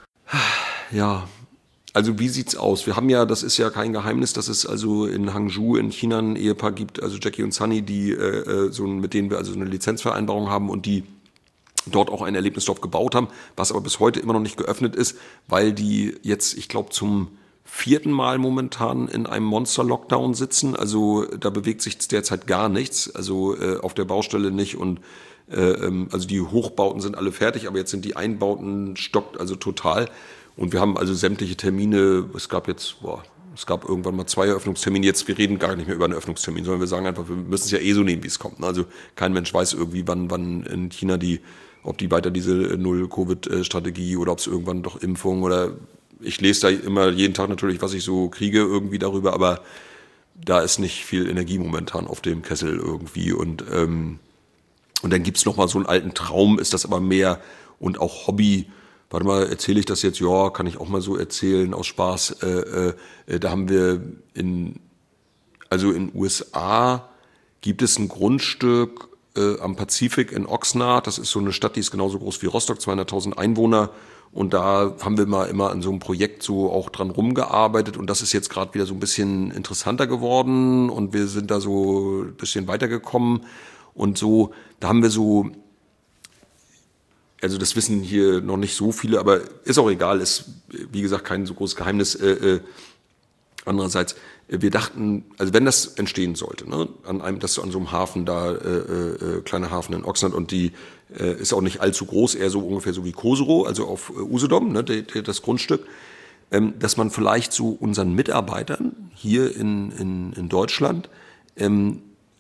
Ja, also wie sieht's aus? Wir haben ja, das ist ja kein Geheimnis, dass es also in Hangzhou in China ein Ehepaar gibt, also Jackie und Sunny, die äh, so mit denen wir also so eine Lizenzvereinbarung haben und die dort auch ein Erlebnisdorf gebaut haben, was aber bis heute immer noch nicht geöffnet ist, weil die jetzt, ich glaube, zum vierten Mal momentan in einem Monster-Lockdown sitzen. Also da bewegt sich derzeit gar nichts. Also äh, auf der Baustelle nicht. Und äh, also die Hochbauten sind alle fertig, aber jetzt sind die Einbauten stockt also total. Und wir haben also sämtliche Termine. Es gab jetzt, boah, es gab irgendwann mal zwei Eröffnungstermine. Jetzt, wir reden gar nicht mehr über einen Eröffnungstermin, sondern wir sagen einfach, wir müssen es ja eh so nehmen, wie es kommt. Also kein Mensch weiß irgendwie, wann, wann in China die, ob die weiter diese Null-Covid-Strategie oder ob es irgendwann doch Impfung oder ich lese da immer jeden Tag natürlich, was ich so kriege irgendwie darüber, aber da ist nicht viel Energie momentan auf dem Kessel irgendwie und ähm, und dann gibt's noch mal so einen alten Traum, ist das aber mehr und auch Hobby. Warte mal, erzähle ich das jetzt? Ja, kann ich auch mal so erzählen aus Spaß. Äh, äh, da haben wir in also in U S A gibt es ein Grundstück äh, am Pazifik in Oxnard. Das ist so eine Stadt, die ist genauso groß wie Rostock, zweihunderttausend Einwohner. Und da haben wir mal immer an so einem Projekt so auch dran rumgearbeitet und das ist jetzt gerade wieder so ein bisschen interessanter geworden und wir sind da so ein bisschen weitergekommen und so, da haben wir so, also das wissen hier noch nicht so viele, aber ist auch egal, ist wie gesagt kein so großes Geheimnis. Äh, äh, andererseits, wir dachten, also wenn das entstehen sollte, ne, an einem, das so an so einem Hafen da, äh, äh, kleiner Hafen in Oxnard und die äh, ist auch nicht allzu groß, eher so ungefähr so wie Koserow, also auf äh, Usedom, ne, de, de, das Grundstück, ähm, dass man vielleicht so unseren Mitarbeitern hier in, in, in Deutschland ähm,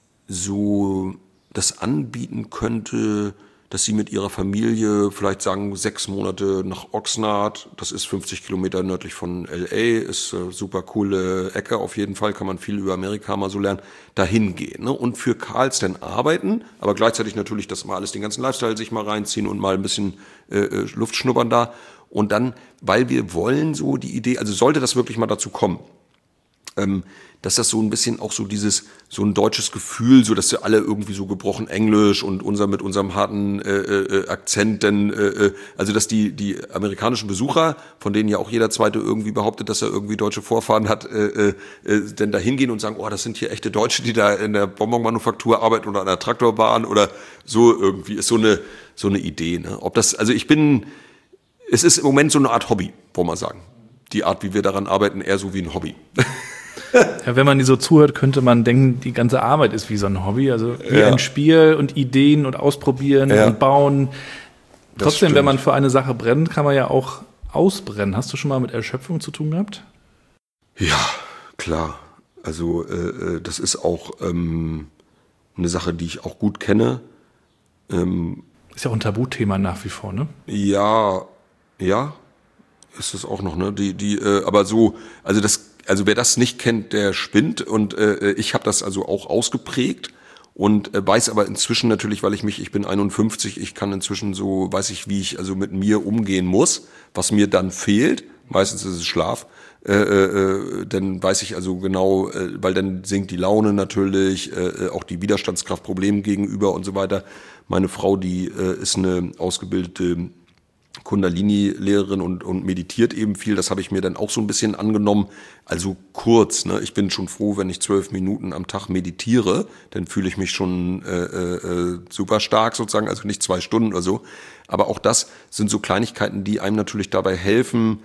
so das anbieten könnte, dass sie mit ihrer Familie vielleicht sagen, sechs Monate nach Oxnard, das ist fünfzig Kilometer nördlich von L A, ist eine super coole Ecke auf jeden Fall, kann man viel über Amerika mal so lernen, dahin gehen, ne? Und für Carl's arbeiten, aber gleichzeitig natürlich das mal alles, den ganzen Lifestyle sich mal reinziehen und mal ein bisschen äh, Luft schnuppern da und dann, weil wir wollen so die Idee, also sollte das wirklich mal dazu kommen, ähm, dass das so ein bisschen auch so dieses, so ein deutsches Gefühl, so dass wir alle irgendwie so gebrochen Englisch und unser mit unserem harten äh, äh, Akzent, denn äh, also dass die die amerikanischen Besucher, von denen ja auch jeder Zweite irgendwie behauptet, dass er irgendwie deutsche Vorfahren hat, äh, äh, denn da hingehen und sagen, oh, das sind hier echte Deutsche, die da in der Bonbonmanufaktur arbeiten oder an der Traktorbahn oder so irgendwie, ist so eine so eine Idee, ne? Ob das, also ich bin, es ist im Moment so eine Art Hobby, wollen wir sagen. Die Art, wie wir daran arbeiten, eher so wie ein Hobby. Ja, wenn man die so zuhört, könnte man denken, die ganze Arbeit ist wie so ein Hobby. Also wie ja. ein Spiel und Ideen und ausprobieren ja. und bauen. Das Trotzdem, stimmt. wenn man für eine Sache brennt, kann man ja auch ausbrennen. Hast du schon mal mit Erschöpfung zu tun gehabt? Ja, klar. Also äh, das ist auch ähm, eine Sache, die ich auch gut kenne. Ähm, Ist ja auch ein Tabuthema nach wie vor, ne? ja, ja, ist es auch noch, ne? Die, die, äh, aber so, also das, also wer das nicht kennt, der spinnt und äh, ich habe das also auch ausgeprägt und äh, weiß aber inzwischen natürlich, weil ich mich, ich bin einundfünfzig, ich kann inzwischen so, weiß ich, wie ich also mit mir umgehen muss, was mir dann fehlt. Meistens ist es Schlaf. Äh, äh, dann weiß ich also genau, äh, weil dann sinkt die Laune natürlich, äh, auch die Widerstandskraft Problemen gegenüber und so weiter. Meine Frau, die äh, ist eine ausgebildete Kundalini-Lehrerin und, und meditiert eben viel. Das habe ich mir dann auch so ein bisschen angenommen. Also kurz, ne? Ich bin schon froh, wenn ich zwölf Minuten am Tag meditiere. Dann fühle ich mich schon äh, äh, super stark sozusagen, also nicht zwei Stunden oder so. Aber auch das sind so Kleinigkeiten, die einem natürlich dabei helfen,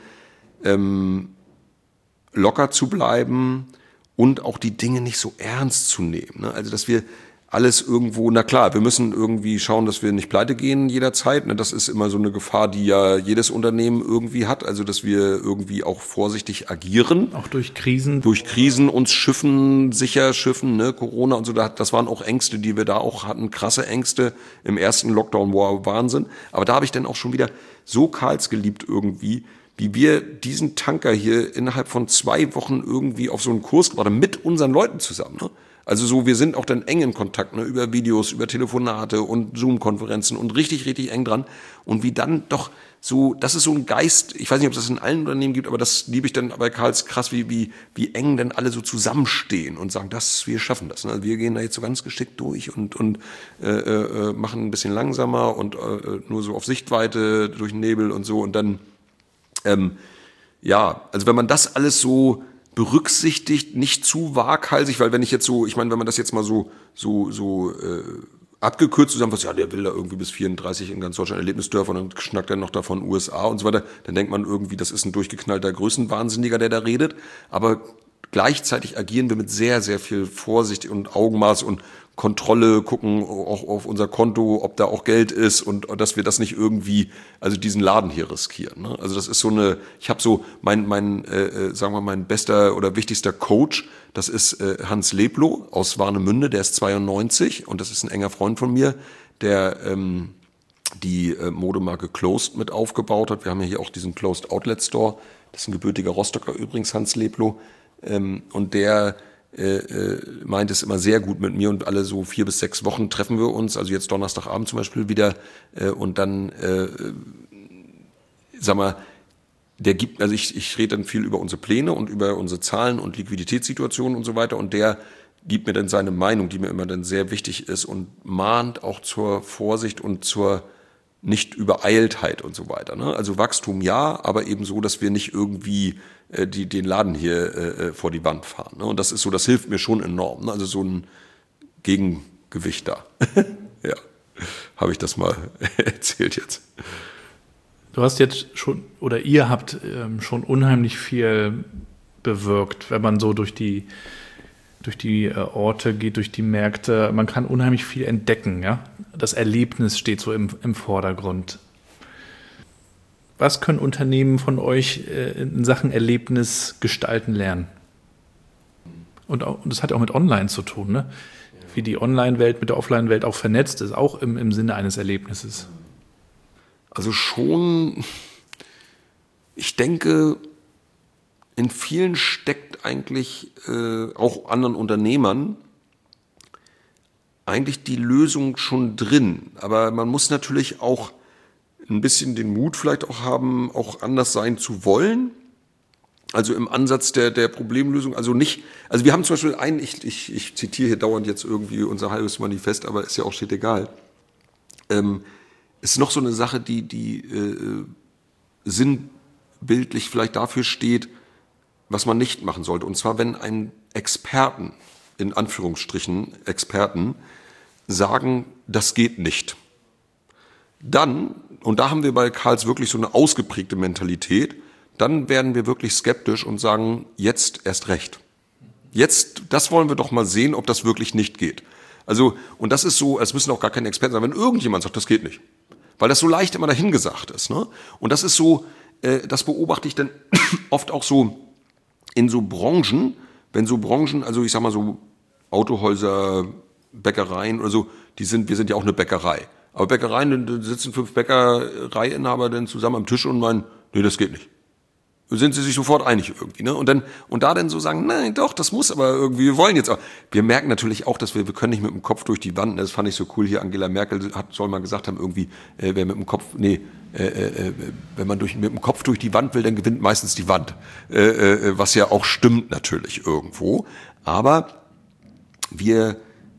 ähm, locker zu bleiben und auch die Dinge nicht so ernst zu nehmen. Ne? Also dass wir alles irgendwo, na klar, wir müssen irgendwie schauen, dass wir nicht pleite gehen jederzeit. Ne? Das ist immer so eine Gefahr, die ja jedes Unternehmen irgendwie hat. Also dass wir irgendwie auch vorsichtig agieren. Auch durch Krisen. Durch Krisen uns schiffen, sicher schiffen, ne? Corona und so. Das waren auch Ängste, die wir da auch hatten. Krasse Ängste. Im ersten Lockdown war Wahnsinn. Aber da habe ich dann auch schon wieder so Carl's geliebt irgendwie, wie wir diesen Tanker hier innerhalb von zwei Wochen irgendwie auf so einen Kurs gebracht haben, mit unseren Leuten zusammen. Ne? Also so, wir sind auch dann eng in Kontakt, ne, über Videos, über Telefonate und Zoom-Konferenzen und richtig, richtig eng dran. Und wie dann doch so, das ist so ein Geist, ich weiß nicht, ob es das in allen Unternehmen gibt, aber das liebe ich dann bei Carl's krass, wie, wie, wie eng dann alle so zusammenstehen und sagen, das, wir schaffen das. Ne? Also wir gehen da jetzt so ganz geschickt durch und, und äh, äh, machen ein bisschen langsamer und äh, nur so auf Sichtweite durch den Nebel und so. Und dann, ähm, ja, also wenn man das alles so berücksichtigt, nicht zu waghalsig, weil wenn ich jetzt so, ich meine, wenn man das jetzt mal so so so äh, abgekürzt zusammenfasst, ja, der will da irgendwie bis vierunddreißig in ganz Deutschland Erlebnisdörfer und dann schnackt er noch davon U S A und so weiter. Dann denkt man irgendwie, das ist ein durchgeknallter Größenwahnsinniger, der da redet. Aber gleichzeitig agieren wir mit sehr, sehr viel Vorsicht und Augenmaß und Kontrolle, gucken auch auf unser Konto, ob da auch Geld ist und dass wir das nicht irgendwie, also diesen Laden hier riskieren. Ne? Also das ist so eine, ich habe so mein, mein, äh, sagen wir mal, mein bester oder wichtigster Coach, das ist äh, Hans Leblow aus Warnemünde, der ist zweiundneunzig und das ist ein enger Freund von mir, der ähm, die äh, Modemarke Closed mit aufgebaut hat. Wir haben ja hier auch diesen Closed Outlet Store, das ist ein gebürtiger Rostocker übrigens, Hans Leblow, ähm, und der Äh, äh, meint es immer sehr gut mit mir und alle so vier bis sechs Wochen treffen wir uns, also jetzt Donnerstagabend zum Beispiel wieder äh, und dann, äh, sag mal, der gibt, also ich, ich rede dann viel über unsere Pläne und über unsere Zahlen und Liquiditätssituationen und so weiter und der gibt mir dann seine Meinung, die mir immer dann sehr wichtig ist und mahnt auch zur Vorsicht und zur Nicht-Übereiltheit und so weiter. Ne? Also Wachstum ja, aber eben so, dass wir nicht irgendwie äh, die, den Laden hier äh, vor die Wand fahren. Ne? Und das ist so, das hilft mir schon enorm. Ne? Also so ein Gegengewicht da. Ja, habe ich das mal erzählt jetzt. Du hast jetzt schon, oder ihr habt ähm, schon unheimlich viel bewirkt, wenn man so durch die durch die äh, Orte geht, durch die Märkte. Man kann unheimlich viel entdecken. Ja? Das Erlebnis steht so im, im Vordergrund. Was können Unternehmen von euch äh, in Sachen Erlebnis gestalten lernen? Und, auch, und das hat auch mit Online zu tun, ne? Wie die Online-Welt mit der Offline-Welt auch vernetzt ist, auch im, im Sinne eines Erlebnisses. Also schon, ich denke, in vielen steckt eigentlich äh, auch anderen Unternehmern eigentlich die Lösung schon drin. Aber man muss natürlich auch ein bisschen den Mut vielleicht auch haben, auch anders sein zu wollen. Also im Ansatz der, der Problemlösung, also nicht, also wir haben zum Beispiel einen, ich, ich, ich zitiere hier dauernd jetzt irgendwie unser halbes Manifest, aber ist ja auch steht egal. Ähm, ist noch so eine Sache, die, die äh, sinnbildlich vielleicht dafür steht, was man nicht machen sollte. Und zwar, wenn ein Experten, in Anführungsstrichen Experten, sagen, das geht nicht. Dann, und da haben wir bei Karls wirklich so eine ausgeprägte Mentalität, dann werden wir wirklich skeptisch und sagen, jetzt erst recht. Jetzt, das wollen wir doch mal sehen, ob das wirklich nicht geht. Also, und das ist so, es müssen auch gar keine Experten sein, wenn irgendjemand sagt, das geht nicht. Weil das so leicht immer dahingesagt ist. Ne? Und das ist so, äh, das beobachte ich dann oft auch so in so Branchen, wenn so Branchen, also ich sag mal so Autohäuser, Bäckereien oder so, die sind, wir sind ja auch eine Bäckerei. Aber Bäckereien, da sitzen fünf Bäckereiinhaber dann zusammen am Tisch und meinen, nee, das geht nicht. Sind sie sich sofort einig irgendwie, ne? Und dann, und da dann so sagen, nein, doch, das muss aber irgendwie, wir wollen jetzt auch. Wir merken natürlich auch, dass wir, wir können nicht mit dem Kopf durch die Wand, das fand ich so cool hier, Angela Merkel hat, soll mal gesagt haben, irgendwie, äh, wer mit dem Kopf, nee, äh, äh, wenn man durch, mit dem Kopf durch die Wand will, dann gewinnt meistens die Wand. Äh, äh, was ja auch stimmt natürlich irgendwo. Aber wir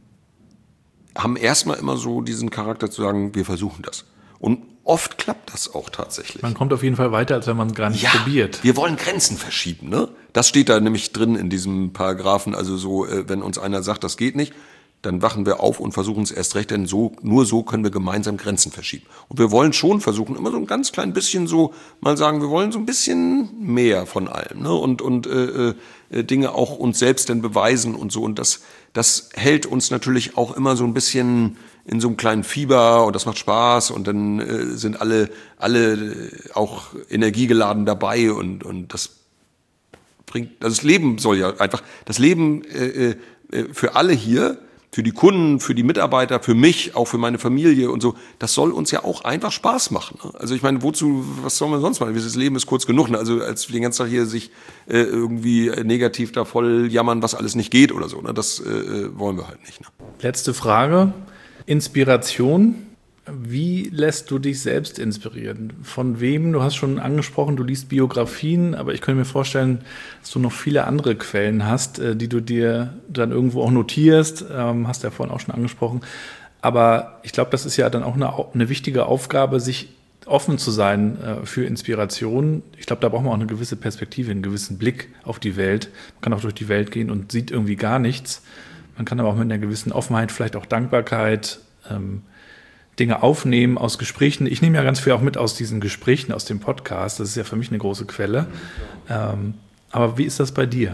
haben erstmal immer so diesen Charakter zu sagen, wir versuchen das. Und oft klappt das auch tatsächlich. Man kommt auf jeden Fall weiter, als wenn man es gar nicht ja, probiert. Wir wollen Grenzen verschieben, ne? Das steht da nämlich drin in diesem Paragraphen. Also so, äh, wenn uns einer sagt, das geht nicht, dann wachen wir auf und versuchen es erst recht, denn so, nur so können wir gemeinsam Grenzen verschieben. Und wir wollen schon versuchen, immer so ein ganz klein bisschen so, mal sagen, wir wollen so ein bisschen mehr von allem, ne? Und, und äh, äh, Dinge auch uns selbst denn beweisen und so. Und das, das hält uns natürlich auch immer so ein bisschen in so einem kleinen Fieber und das macht Spaß und dann äh, sind alle alle auch energiegeladen dabei und und das bringt, also das Leben soll ja einfach, das Leben äh, äh, für alle hier, für die Kunden, für die Mitarbeiter, für mich, auch für meine Familie und so, das soll uns ja auch einfach Spaß machen. Ne? Also ich meine, wozu, was soll man sonst machen? Das Leben ist kurz genug, ne? Also als wir den ganzen Tag hier sich äh, irgendwie negativ da voll jammern, was alles nicht geht oder so, ne? Das äh, wollen wir halt nicht. Ne? Letzte Frage. Inspiration. Wie lässt du dich selbst inspirieren? Von wem? Du hast schon angesprochen, du liest Biografien, aber ich könnte mir vorstellen, dass du noch viele andere Quellen hast, die du dir dann irgendwo auch notierst. Hast ja vorhin auch schon angesprochen. Aber ich glaube, das ist ja dann auch eine, eine wichtige Aufgabe, sich offen zu sein für Inspiration. Ich glaube, da braucht man auch eine gewisse Perspektive, einen gewissen Blick auf die Welt. Man kann auch durch die Welt gehen und sieht irgendwie gar nichts. Man kann aber auch mit einer gewissen Offenheit, vielleicht auch Dankbarkeit ähm, Dinge aufnehmen aus Gesprächen. Ich nehme ja ganz viel auch mit aus diesen Gesprächen, aus dem Podcast. Das ist ja für mich eine große Quelle. Ähm, aber wie ist das bei dir?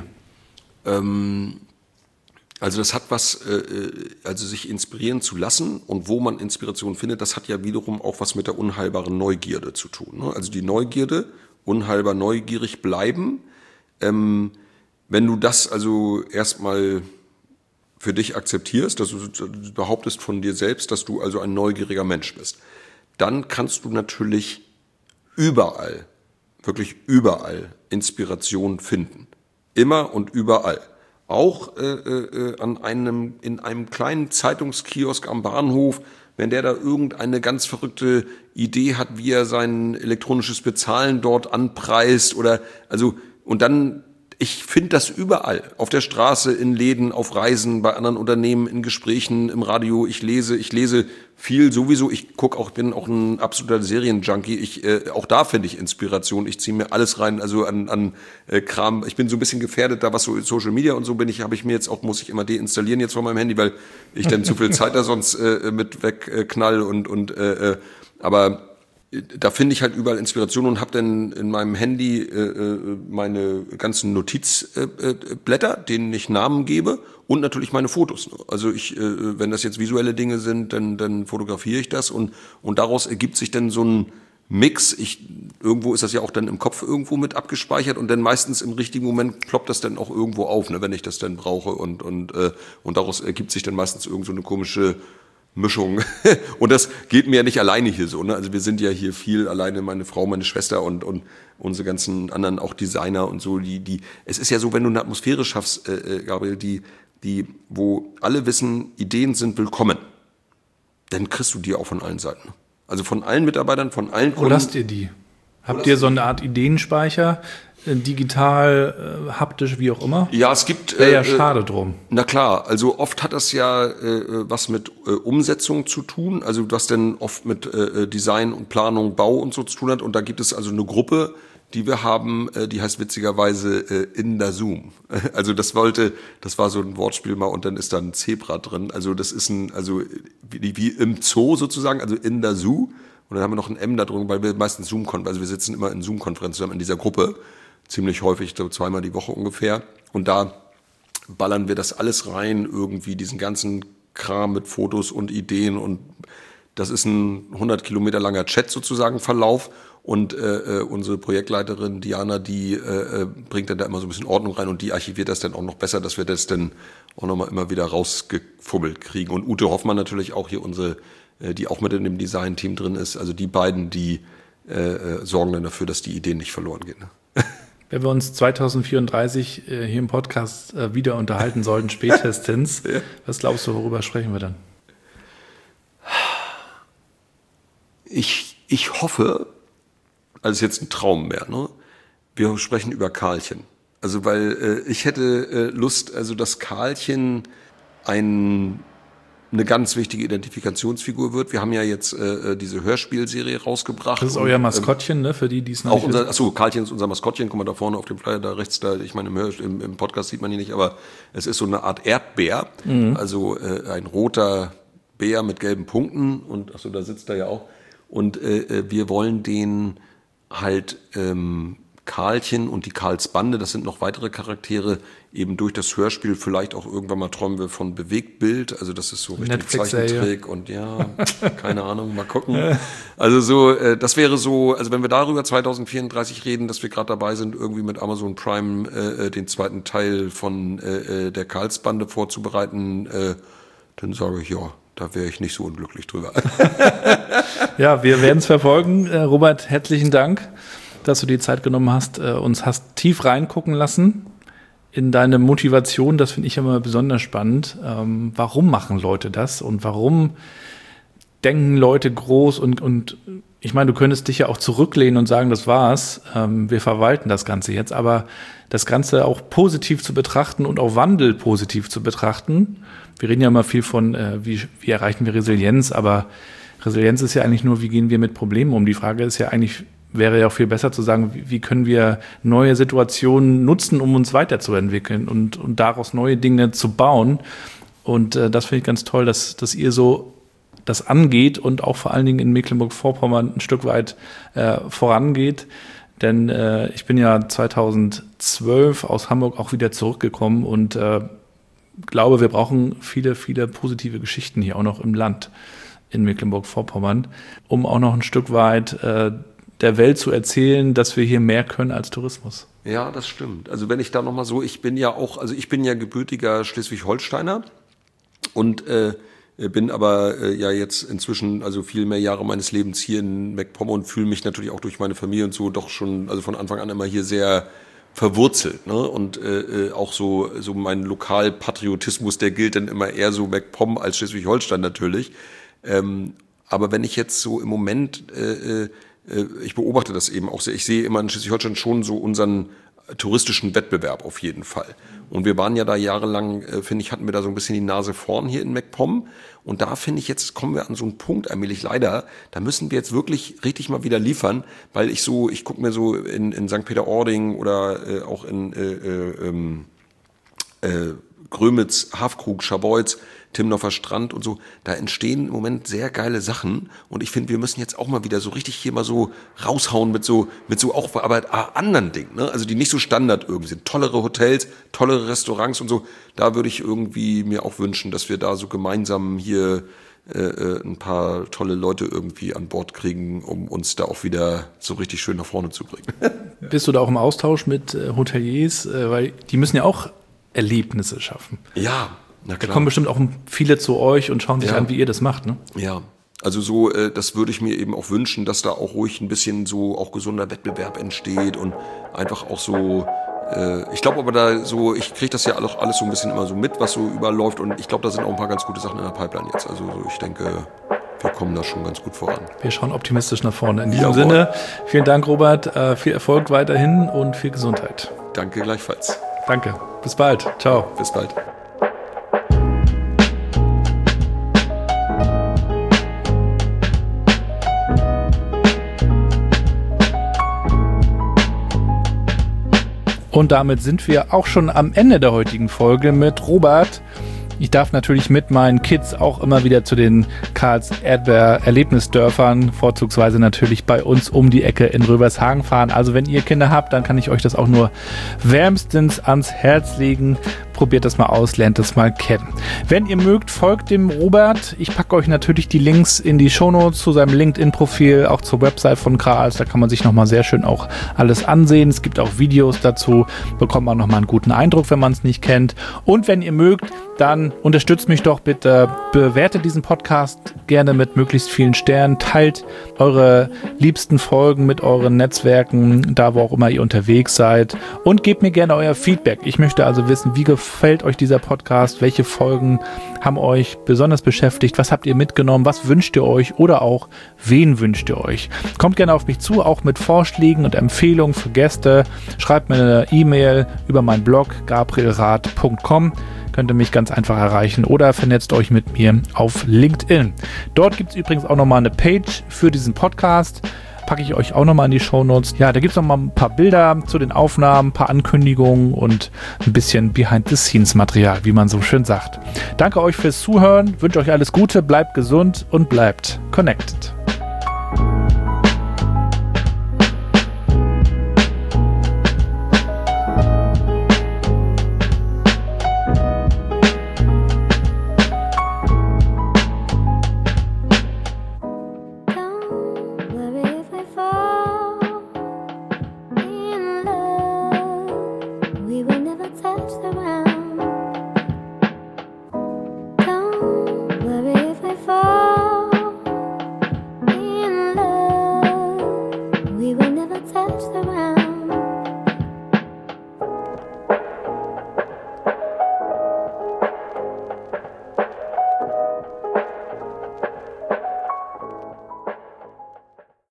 Ähm, also das hat was, äh, also sich inspirieren zu lassen und wo man Inspiration findet, das hat ja wiederum auch was mit der unheilbaren Neugierde zu tun. Ne? Also die Neugierde, unheilbar neugierig bleiben. Ähm, wenn du das also erstmal für dich akzeptierst, dass du behauptest von dir selbst, dass du also ein neugieriger Mensch bist, dann kannst du natürlich überall, wirklich überall Inspiration finden. Immer und überall. Auch äh, äh, an einem, in einem kleinen Zeitungskiosk am Bahnhof, wenn der da irgendeine ganz verrückte Idee hat, wie er sein elektronisches Bezahlen dort anpreist oder, also, und dann, ich finde das überall. Auf der Straße, in Läden, auf Reisen, bei anderen Unternehmen, in Gesprächen, im Radio. Ich lese, ich lese viel sowieso. Ich guck auch, bin auch ein absoluter Serienjunkie. Ich, äh, auch da finde ich Inspiration. Ich ziehe mir alles rein, also an, an äh, Kram. Ich bin so ein bisschen gefährdet, da was so Social Media und so bin ich, habe ich mir jetzt auch, muss ich immer deinstallieren jetzt von meinem Handy, weil ich dann zu viel Zeit da sonst äh, mit wegknall und, und, äh, aber da finde ich halt überall Inspiration und habe dann in meinem Handy äh, meine ganzen Notizblätter, äh, denen ich Namen gebe und natürlich meine Fotos. Also ich, äh, wenn das jetzt visuelle Dinge sind, dann, dann fotografiere ich das und, und daraus ergibt sich dann so ein Mix. Ich, irgendwo ist das ja auch dann im Kopf irgendwo mit abgespeichert und dann meistens im richtigen Moment ploppt das dann auch irgendwo auf, ne, wenn ich das dann brauche und, und, äh, und daraus ergibt sich dann meistens irgend so eine komische Mischung. Und das geht mir ja nicht alleine hier so, ne? Also wir sind ja hier viel alleine, meine Frau, meine Schwester und, und unsere ganzen anderen, auch Designer und so, die, die, es ist ja so, wenn du eine Atmosphäre schaffst, äh, Gabriel, die, die, wo alle wissen, Ideen sind willkommen, dann kriegst du die auch von allen Seiten. Also von allen Mitarbeitern, von allen Kunden. Wo lasst ihr die? Habt ihr so eine Art Ideenspeicher? Digital, äh, haptisch, wie auch immer? Ja, es gibt... Wäre ja äh, schade drum. Na klar, also oft hat das ja äh, was mit äh, Umsetzung zu tun, also was denn oft mit äh, Design und Planung, Bau und so zu tun hat. Und da gibt es also eine Gruppe, die wir haben, äh, die heißt witzigerweise äh, in der Zoom. Also das wollte, das war so ein Wortspiel mal und dann ist da ein Zebra drin. Also das ist ein, also wie, wie im Zoo sozusagen, also in der Zoo. Und dann haben wir noch ein M da drin, weil wir meistens Zoom-Konferenzen, also wir sitzen immer in Zoom-Konferenzen zusammen in dieser Gruppe. Ziemlich häufig, so zweimal die Woche ungefähr. Und da ballern wir das alles rein, irgendwie diesen ganzen Kram mit Fotos und Ideen. Und das ist ein hundert Kilometer langer Chat sozusagen, Verlauf. Und äh, unsere Projektleiterin Diana, die äh, bringt dann da immer so ein bisschen Ordnung rein und die archiviert das dann auch noch besser, dass wir das dann auch nochmal immer wieder rausgefummelt kriegen. Und Ute Hoffmann natürlich auch hier unsere, äh, die auch mit in dem Design-Team drin ist. Also die beiden, die äh, sorgen dann dafür, dass die Ideen nicht verloren gehen. Ne? Wenn wir uns zweitausendvierunddreißig äh, hier im Podcast äh, wieder unterhalten sollten, spätestens, ja. Was glaubst du, worüber sprechen wir dann? Ich, ich hoffe, also jetzt ein Traum mehr, ne? Wir sprechen über Karlchen. Also weil äh, ich hätte äh, Lust, also dass Karlchen ein eine ganz wichtige Identifikationsfigur wird. Wir haben ja jetzt äh, diese Hörspielserie rausgebracht. Das ist euer Maskottchen, ähm, ne? Für die, die es noch auch nicht unser, wissen. Achso, Karlchen ist unser Maskottchen. Guck mal da vorne auf dem Flyer, da rechts, da, ich meine, im, Hör, im, im Podcast sieht man ihn nicht, aber es ist so eine Art Erdbär. Mhm. Also äh, ein roter Bär mit gelben Punkten. Und achso, da sitzt er ja auch. Und äh, wir wollen den halt ähm, Karlchen und die Karlsbande, das sind noch weitere Charaktere, eben durch das Hörspiel, vielleicht auch irgendwann mal träumen wir von Bewegtbild, also das ist so richtig Zeichentrick und ja, keine Ahnung, mal gucken. Also so, äh, das wäre so, also wenn wir darüber zweitausendvierunddreißig reden, dass wir gerade dabei sind, irgendwie mit Amazon Prime äh, den zweiten Teil von äh, der Karlsbande vorzubereiten, äh, dann sage ich, ja, da wäre ich nicht so unglücklich drüber. Ja, wir werden es verfolgen. Äh, Robert, herzlichen Dank, dass du die Zeit genommen hast, äh, uns hast tief reingucken lassen in deine Motivation. Das finde ich immer besonders spannend. Ähm, warum machen Leute das und warum denken Leute groß? Und, und ich meine, du könntest dich ja auch zurücklehnen und sagen, das war's. Ähm, wir verwalten das Ganze jetzt. Aber das Ganze auch positiv zu betrachten und auch Wandel positiv zu betrachten. Wir reden ja immer viel von, äh, wie, wie erreichen wir Resilienz, aber Resilienz ist ja eigentlich nur, wie gehen wir mit Problemen um? Die Frage ist ja eigentlich, wäre ja auch viel besser zu sagen, wie, wie können wir neue Situationen nutzen, um uns weiterzuentwickeln und, und daraus neue Dinge zu bauen. Und äh, das finde ich ganz toll, dass, dass ihr so das angeht und auch vor allen Dingen in Mecklenburg-Vorpommern ein Stück weit äh, vorangeht. Denn äh, ich bin ja zweitausendzwölf aus Hamburg auch wieder zurückgekommen und äh, glaube, wir brauchen viele, viele positive Geschichten hier auch noch im Land in Mecklenburg-Vorpommern, um auch noch ein Stück weit äh, der Welt zu erzählen, dass wir hier mehr können als Tourismus. Ja, das stimmt. Also wenn ich da nochmal so, ich bin ja auch, also ich bin ja gebürtiger Schleswig-Holsteiner und äh, bin aber äh, ja jetzt inzwischen, also viel mehr Jahre meines Lebens hier in MacPom und fühle mich natürlich auch durch meine Familie und so doch schon, also von Anfang an immer hier sehr verwurzelt, ne? Und äh, auch so so mein Lokalpatriotismus, der gilt dann immer eher so MacPom als Schleswig-Holstein natürlich. Ähm, aber wenn ich jetzt so im Moment, äh, äh, ich beobachte das eben auch sehr, ich sehe immer in Schleswig-Holstein schon so unseren touristischen Wettbewerb auf jeden Fall. Und wir waren ja da jahrelang, äh, finde ich, hatten wir da so ein bisschen die Nase vorn hier in MacPom. Und da finde ich, jetzt kommen wir an so einen Punkt, allmählich leider, da müssen wir jetzt wirklich richtig mal wieder liefern, weil ich so, ich gucke mir so in, in Sankt Peter-Ording oder äh, auch in äh, äh, äh, Grömitz, Hafkrug, Scharbeutz, Timmendorfer Strand und so, da entstehen im Moment sehr geile Sachen und ich finde, wir müssen jetzt auch mal wieder so richtig hier mal so raushauen mit so, mit so auch, aber anderen Dingen, ne? Also die nicht so Standard irgendwie sind. Tollere Hotels, tollere Restaurants und so, da würde ich irgendwie mir auch wünschen, dass wir da so gemeinsam hier äh, ein paar tolle Leute irgendwie an Bord kriegen, um uns da auch wieder so richtig schön nach vorne zu bringen. Bist du da auch im Austausch mit äh, Hoteliers, äh, weil die müssen ja auch Erlebnisse schaffen. Ja, na klar. Da kommen bestimmt auch viele zu euch und schauen sich ja. an, wie ihr das macht, ne? Ja, also so, äh, das würde ich mir eben auch wünschen, dass da auch ruhig ein bisschen so auch gesunder Wettbewerb entsteht und einfach auch so, äh, ich glaube aber da so, ich kriege das ja auch alles so ein bisschen immer so mit, was so überall läuft und ich glaube, da sind auch ein paar ganz gute Sachen in der Pipeline jetzt. Also so, ich denke, wir kommen da schon ganz gut voran. Wir schauen optimistisch nach vorne. In diesem Jawohl. Sinne, vielen Dank, Robert, äh, viel Erfolg weiterhin und viel Gesundheit. Danke gleichfalls. Danke, bis bald. Ciao. Bis bald. Und damit sind wir auch schon am Ende der heutigen Folge mit Robert. Ich darf natürlich mit meinen Kids auch immer wieder zu den Karls Erdbeer Erlebnisdörfern, vorzugsweise natürlich bei uns um die Ecke in Röbershagen fahren. Also wenn ihr Kinder habt, dann kann ich euch das auch nur wärmstens ans Herz legen. Probiert das mal aus, lernt das mal kennen. Wenn ihr mögt, folgt dem Robert. Ich packe euch natürlich die Links in die Shownotes zu seinem LinkedIn-Profil, auch zur Website von Karls. Da kann man sich nochmal sehr schön auch alles ansehen. Es gibt auch Videos dazu, bekommt man nochmal einen guten Eindruck, wenn man es nicht kennt. Und wenn ihr mögt, dann unterstützt mich doch bitte, bewertet diesen Podcast gerne mit möglichst vielen Sternen, teilt eure liebsten Folgen mit euren Netzwerken, da wo auch immer ihr unterwegs seid und gebt mir gerne euer Feedback. Ich möchte also wissen, wie gefällt euch dieser Podcast, welche Folgen haben euch besonders beschäftigt, was habt ihr mitgenommen, was wünscht ihr euch oder auch wen wünscht ihr euch. Kommt gerne auf mich zu, auch mit Vorschlägen und Empfehlungen für Gäste, schreibt mir eine E-Mail über meinen Blog gabrielrath punkt com. Könnt ihr mich ganz einfach erreichen oder vernetzt euch mit mir auf LinkedIn. Dort gibt es übrigens auch nochmal eine Page für diesen Podcast. Packe ich euch auch nochmal in die Shownotes. Ja, da gibt es nochmal ein paar Bilder zu den Aufnahmen, ein paar Ankündigungen und ein bisschen Behind-the-Scenes-Material, wie man so schön sagt. Danke euch fürs Zuhören, wünsche euch alles Gute, bleibt gesund und bleibt connected.